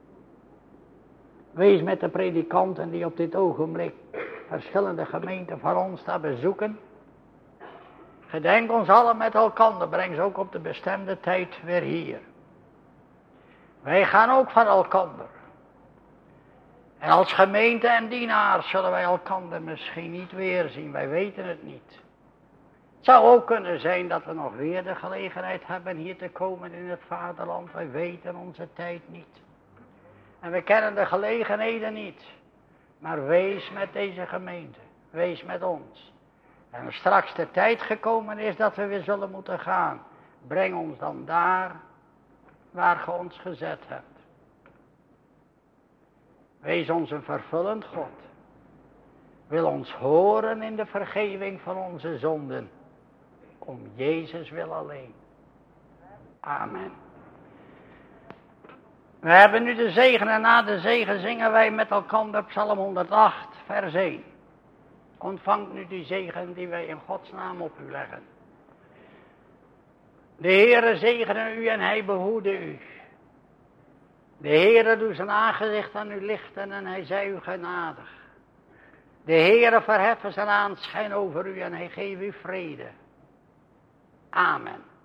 Wees met de predikanten die op dit ogenblik verschillende gemeenten van ons daar bezoeken. Gedenk ons allen met elkander, breng ze ook op de bestemde tijd weer hier. Wij gaan ook van elkander. En als gemeente en dienaars zullen wij elkander misschien niet weerzien, wij weten het niet. Het zou ook kunnen zijn dat we nog weer de gelegenheid hebben hier te komen in het vaderland, wij weten onze tijd niet. En we kennen de gelegenheden niet. Maar wees met deze gemeente. Wees met ons. En als straks de tijd gekomen is dat we weer zullen moeten gaan. Breng ons dan daar waar ge ons gezet hebt. Wees ons een vervullend God. Wil ons horen in de vergeving van onze zonden. Om Jezus wil alleen. Amen. We hebben nu de zegen en na de zegen zingen wij met elkaar Psalm honderdacht vers één. Ontvangt nu die zegen die wij in Gods naam op u leggen. De Heere zegene u en hij behoede u. De Heere doet zijn aangezicht aan u lichten en hij zij u genadig. De Heere verheffen zijn aanschijn over u en hij geeft u vrede. Amen.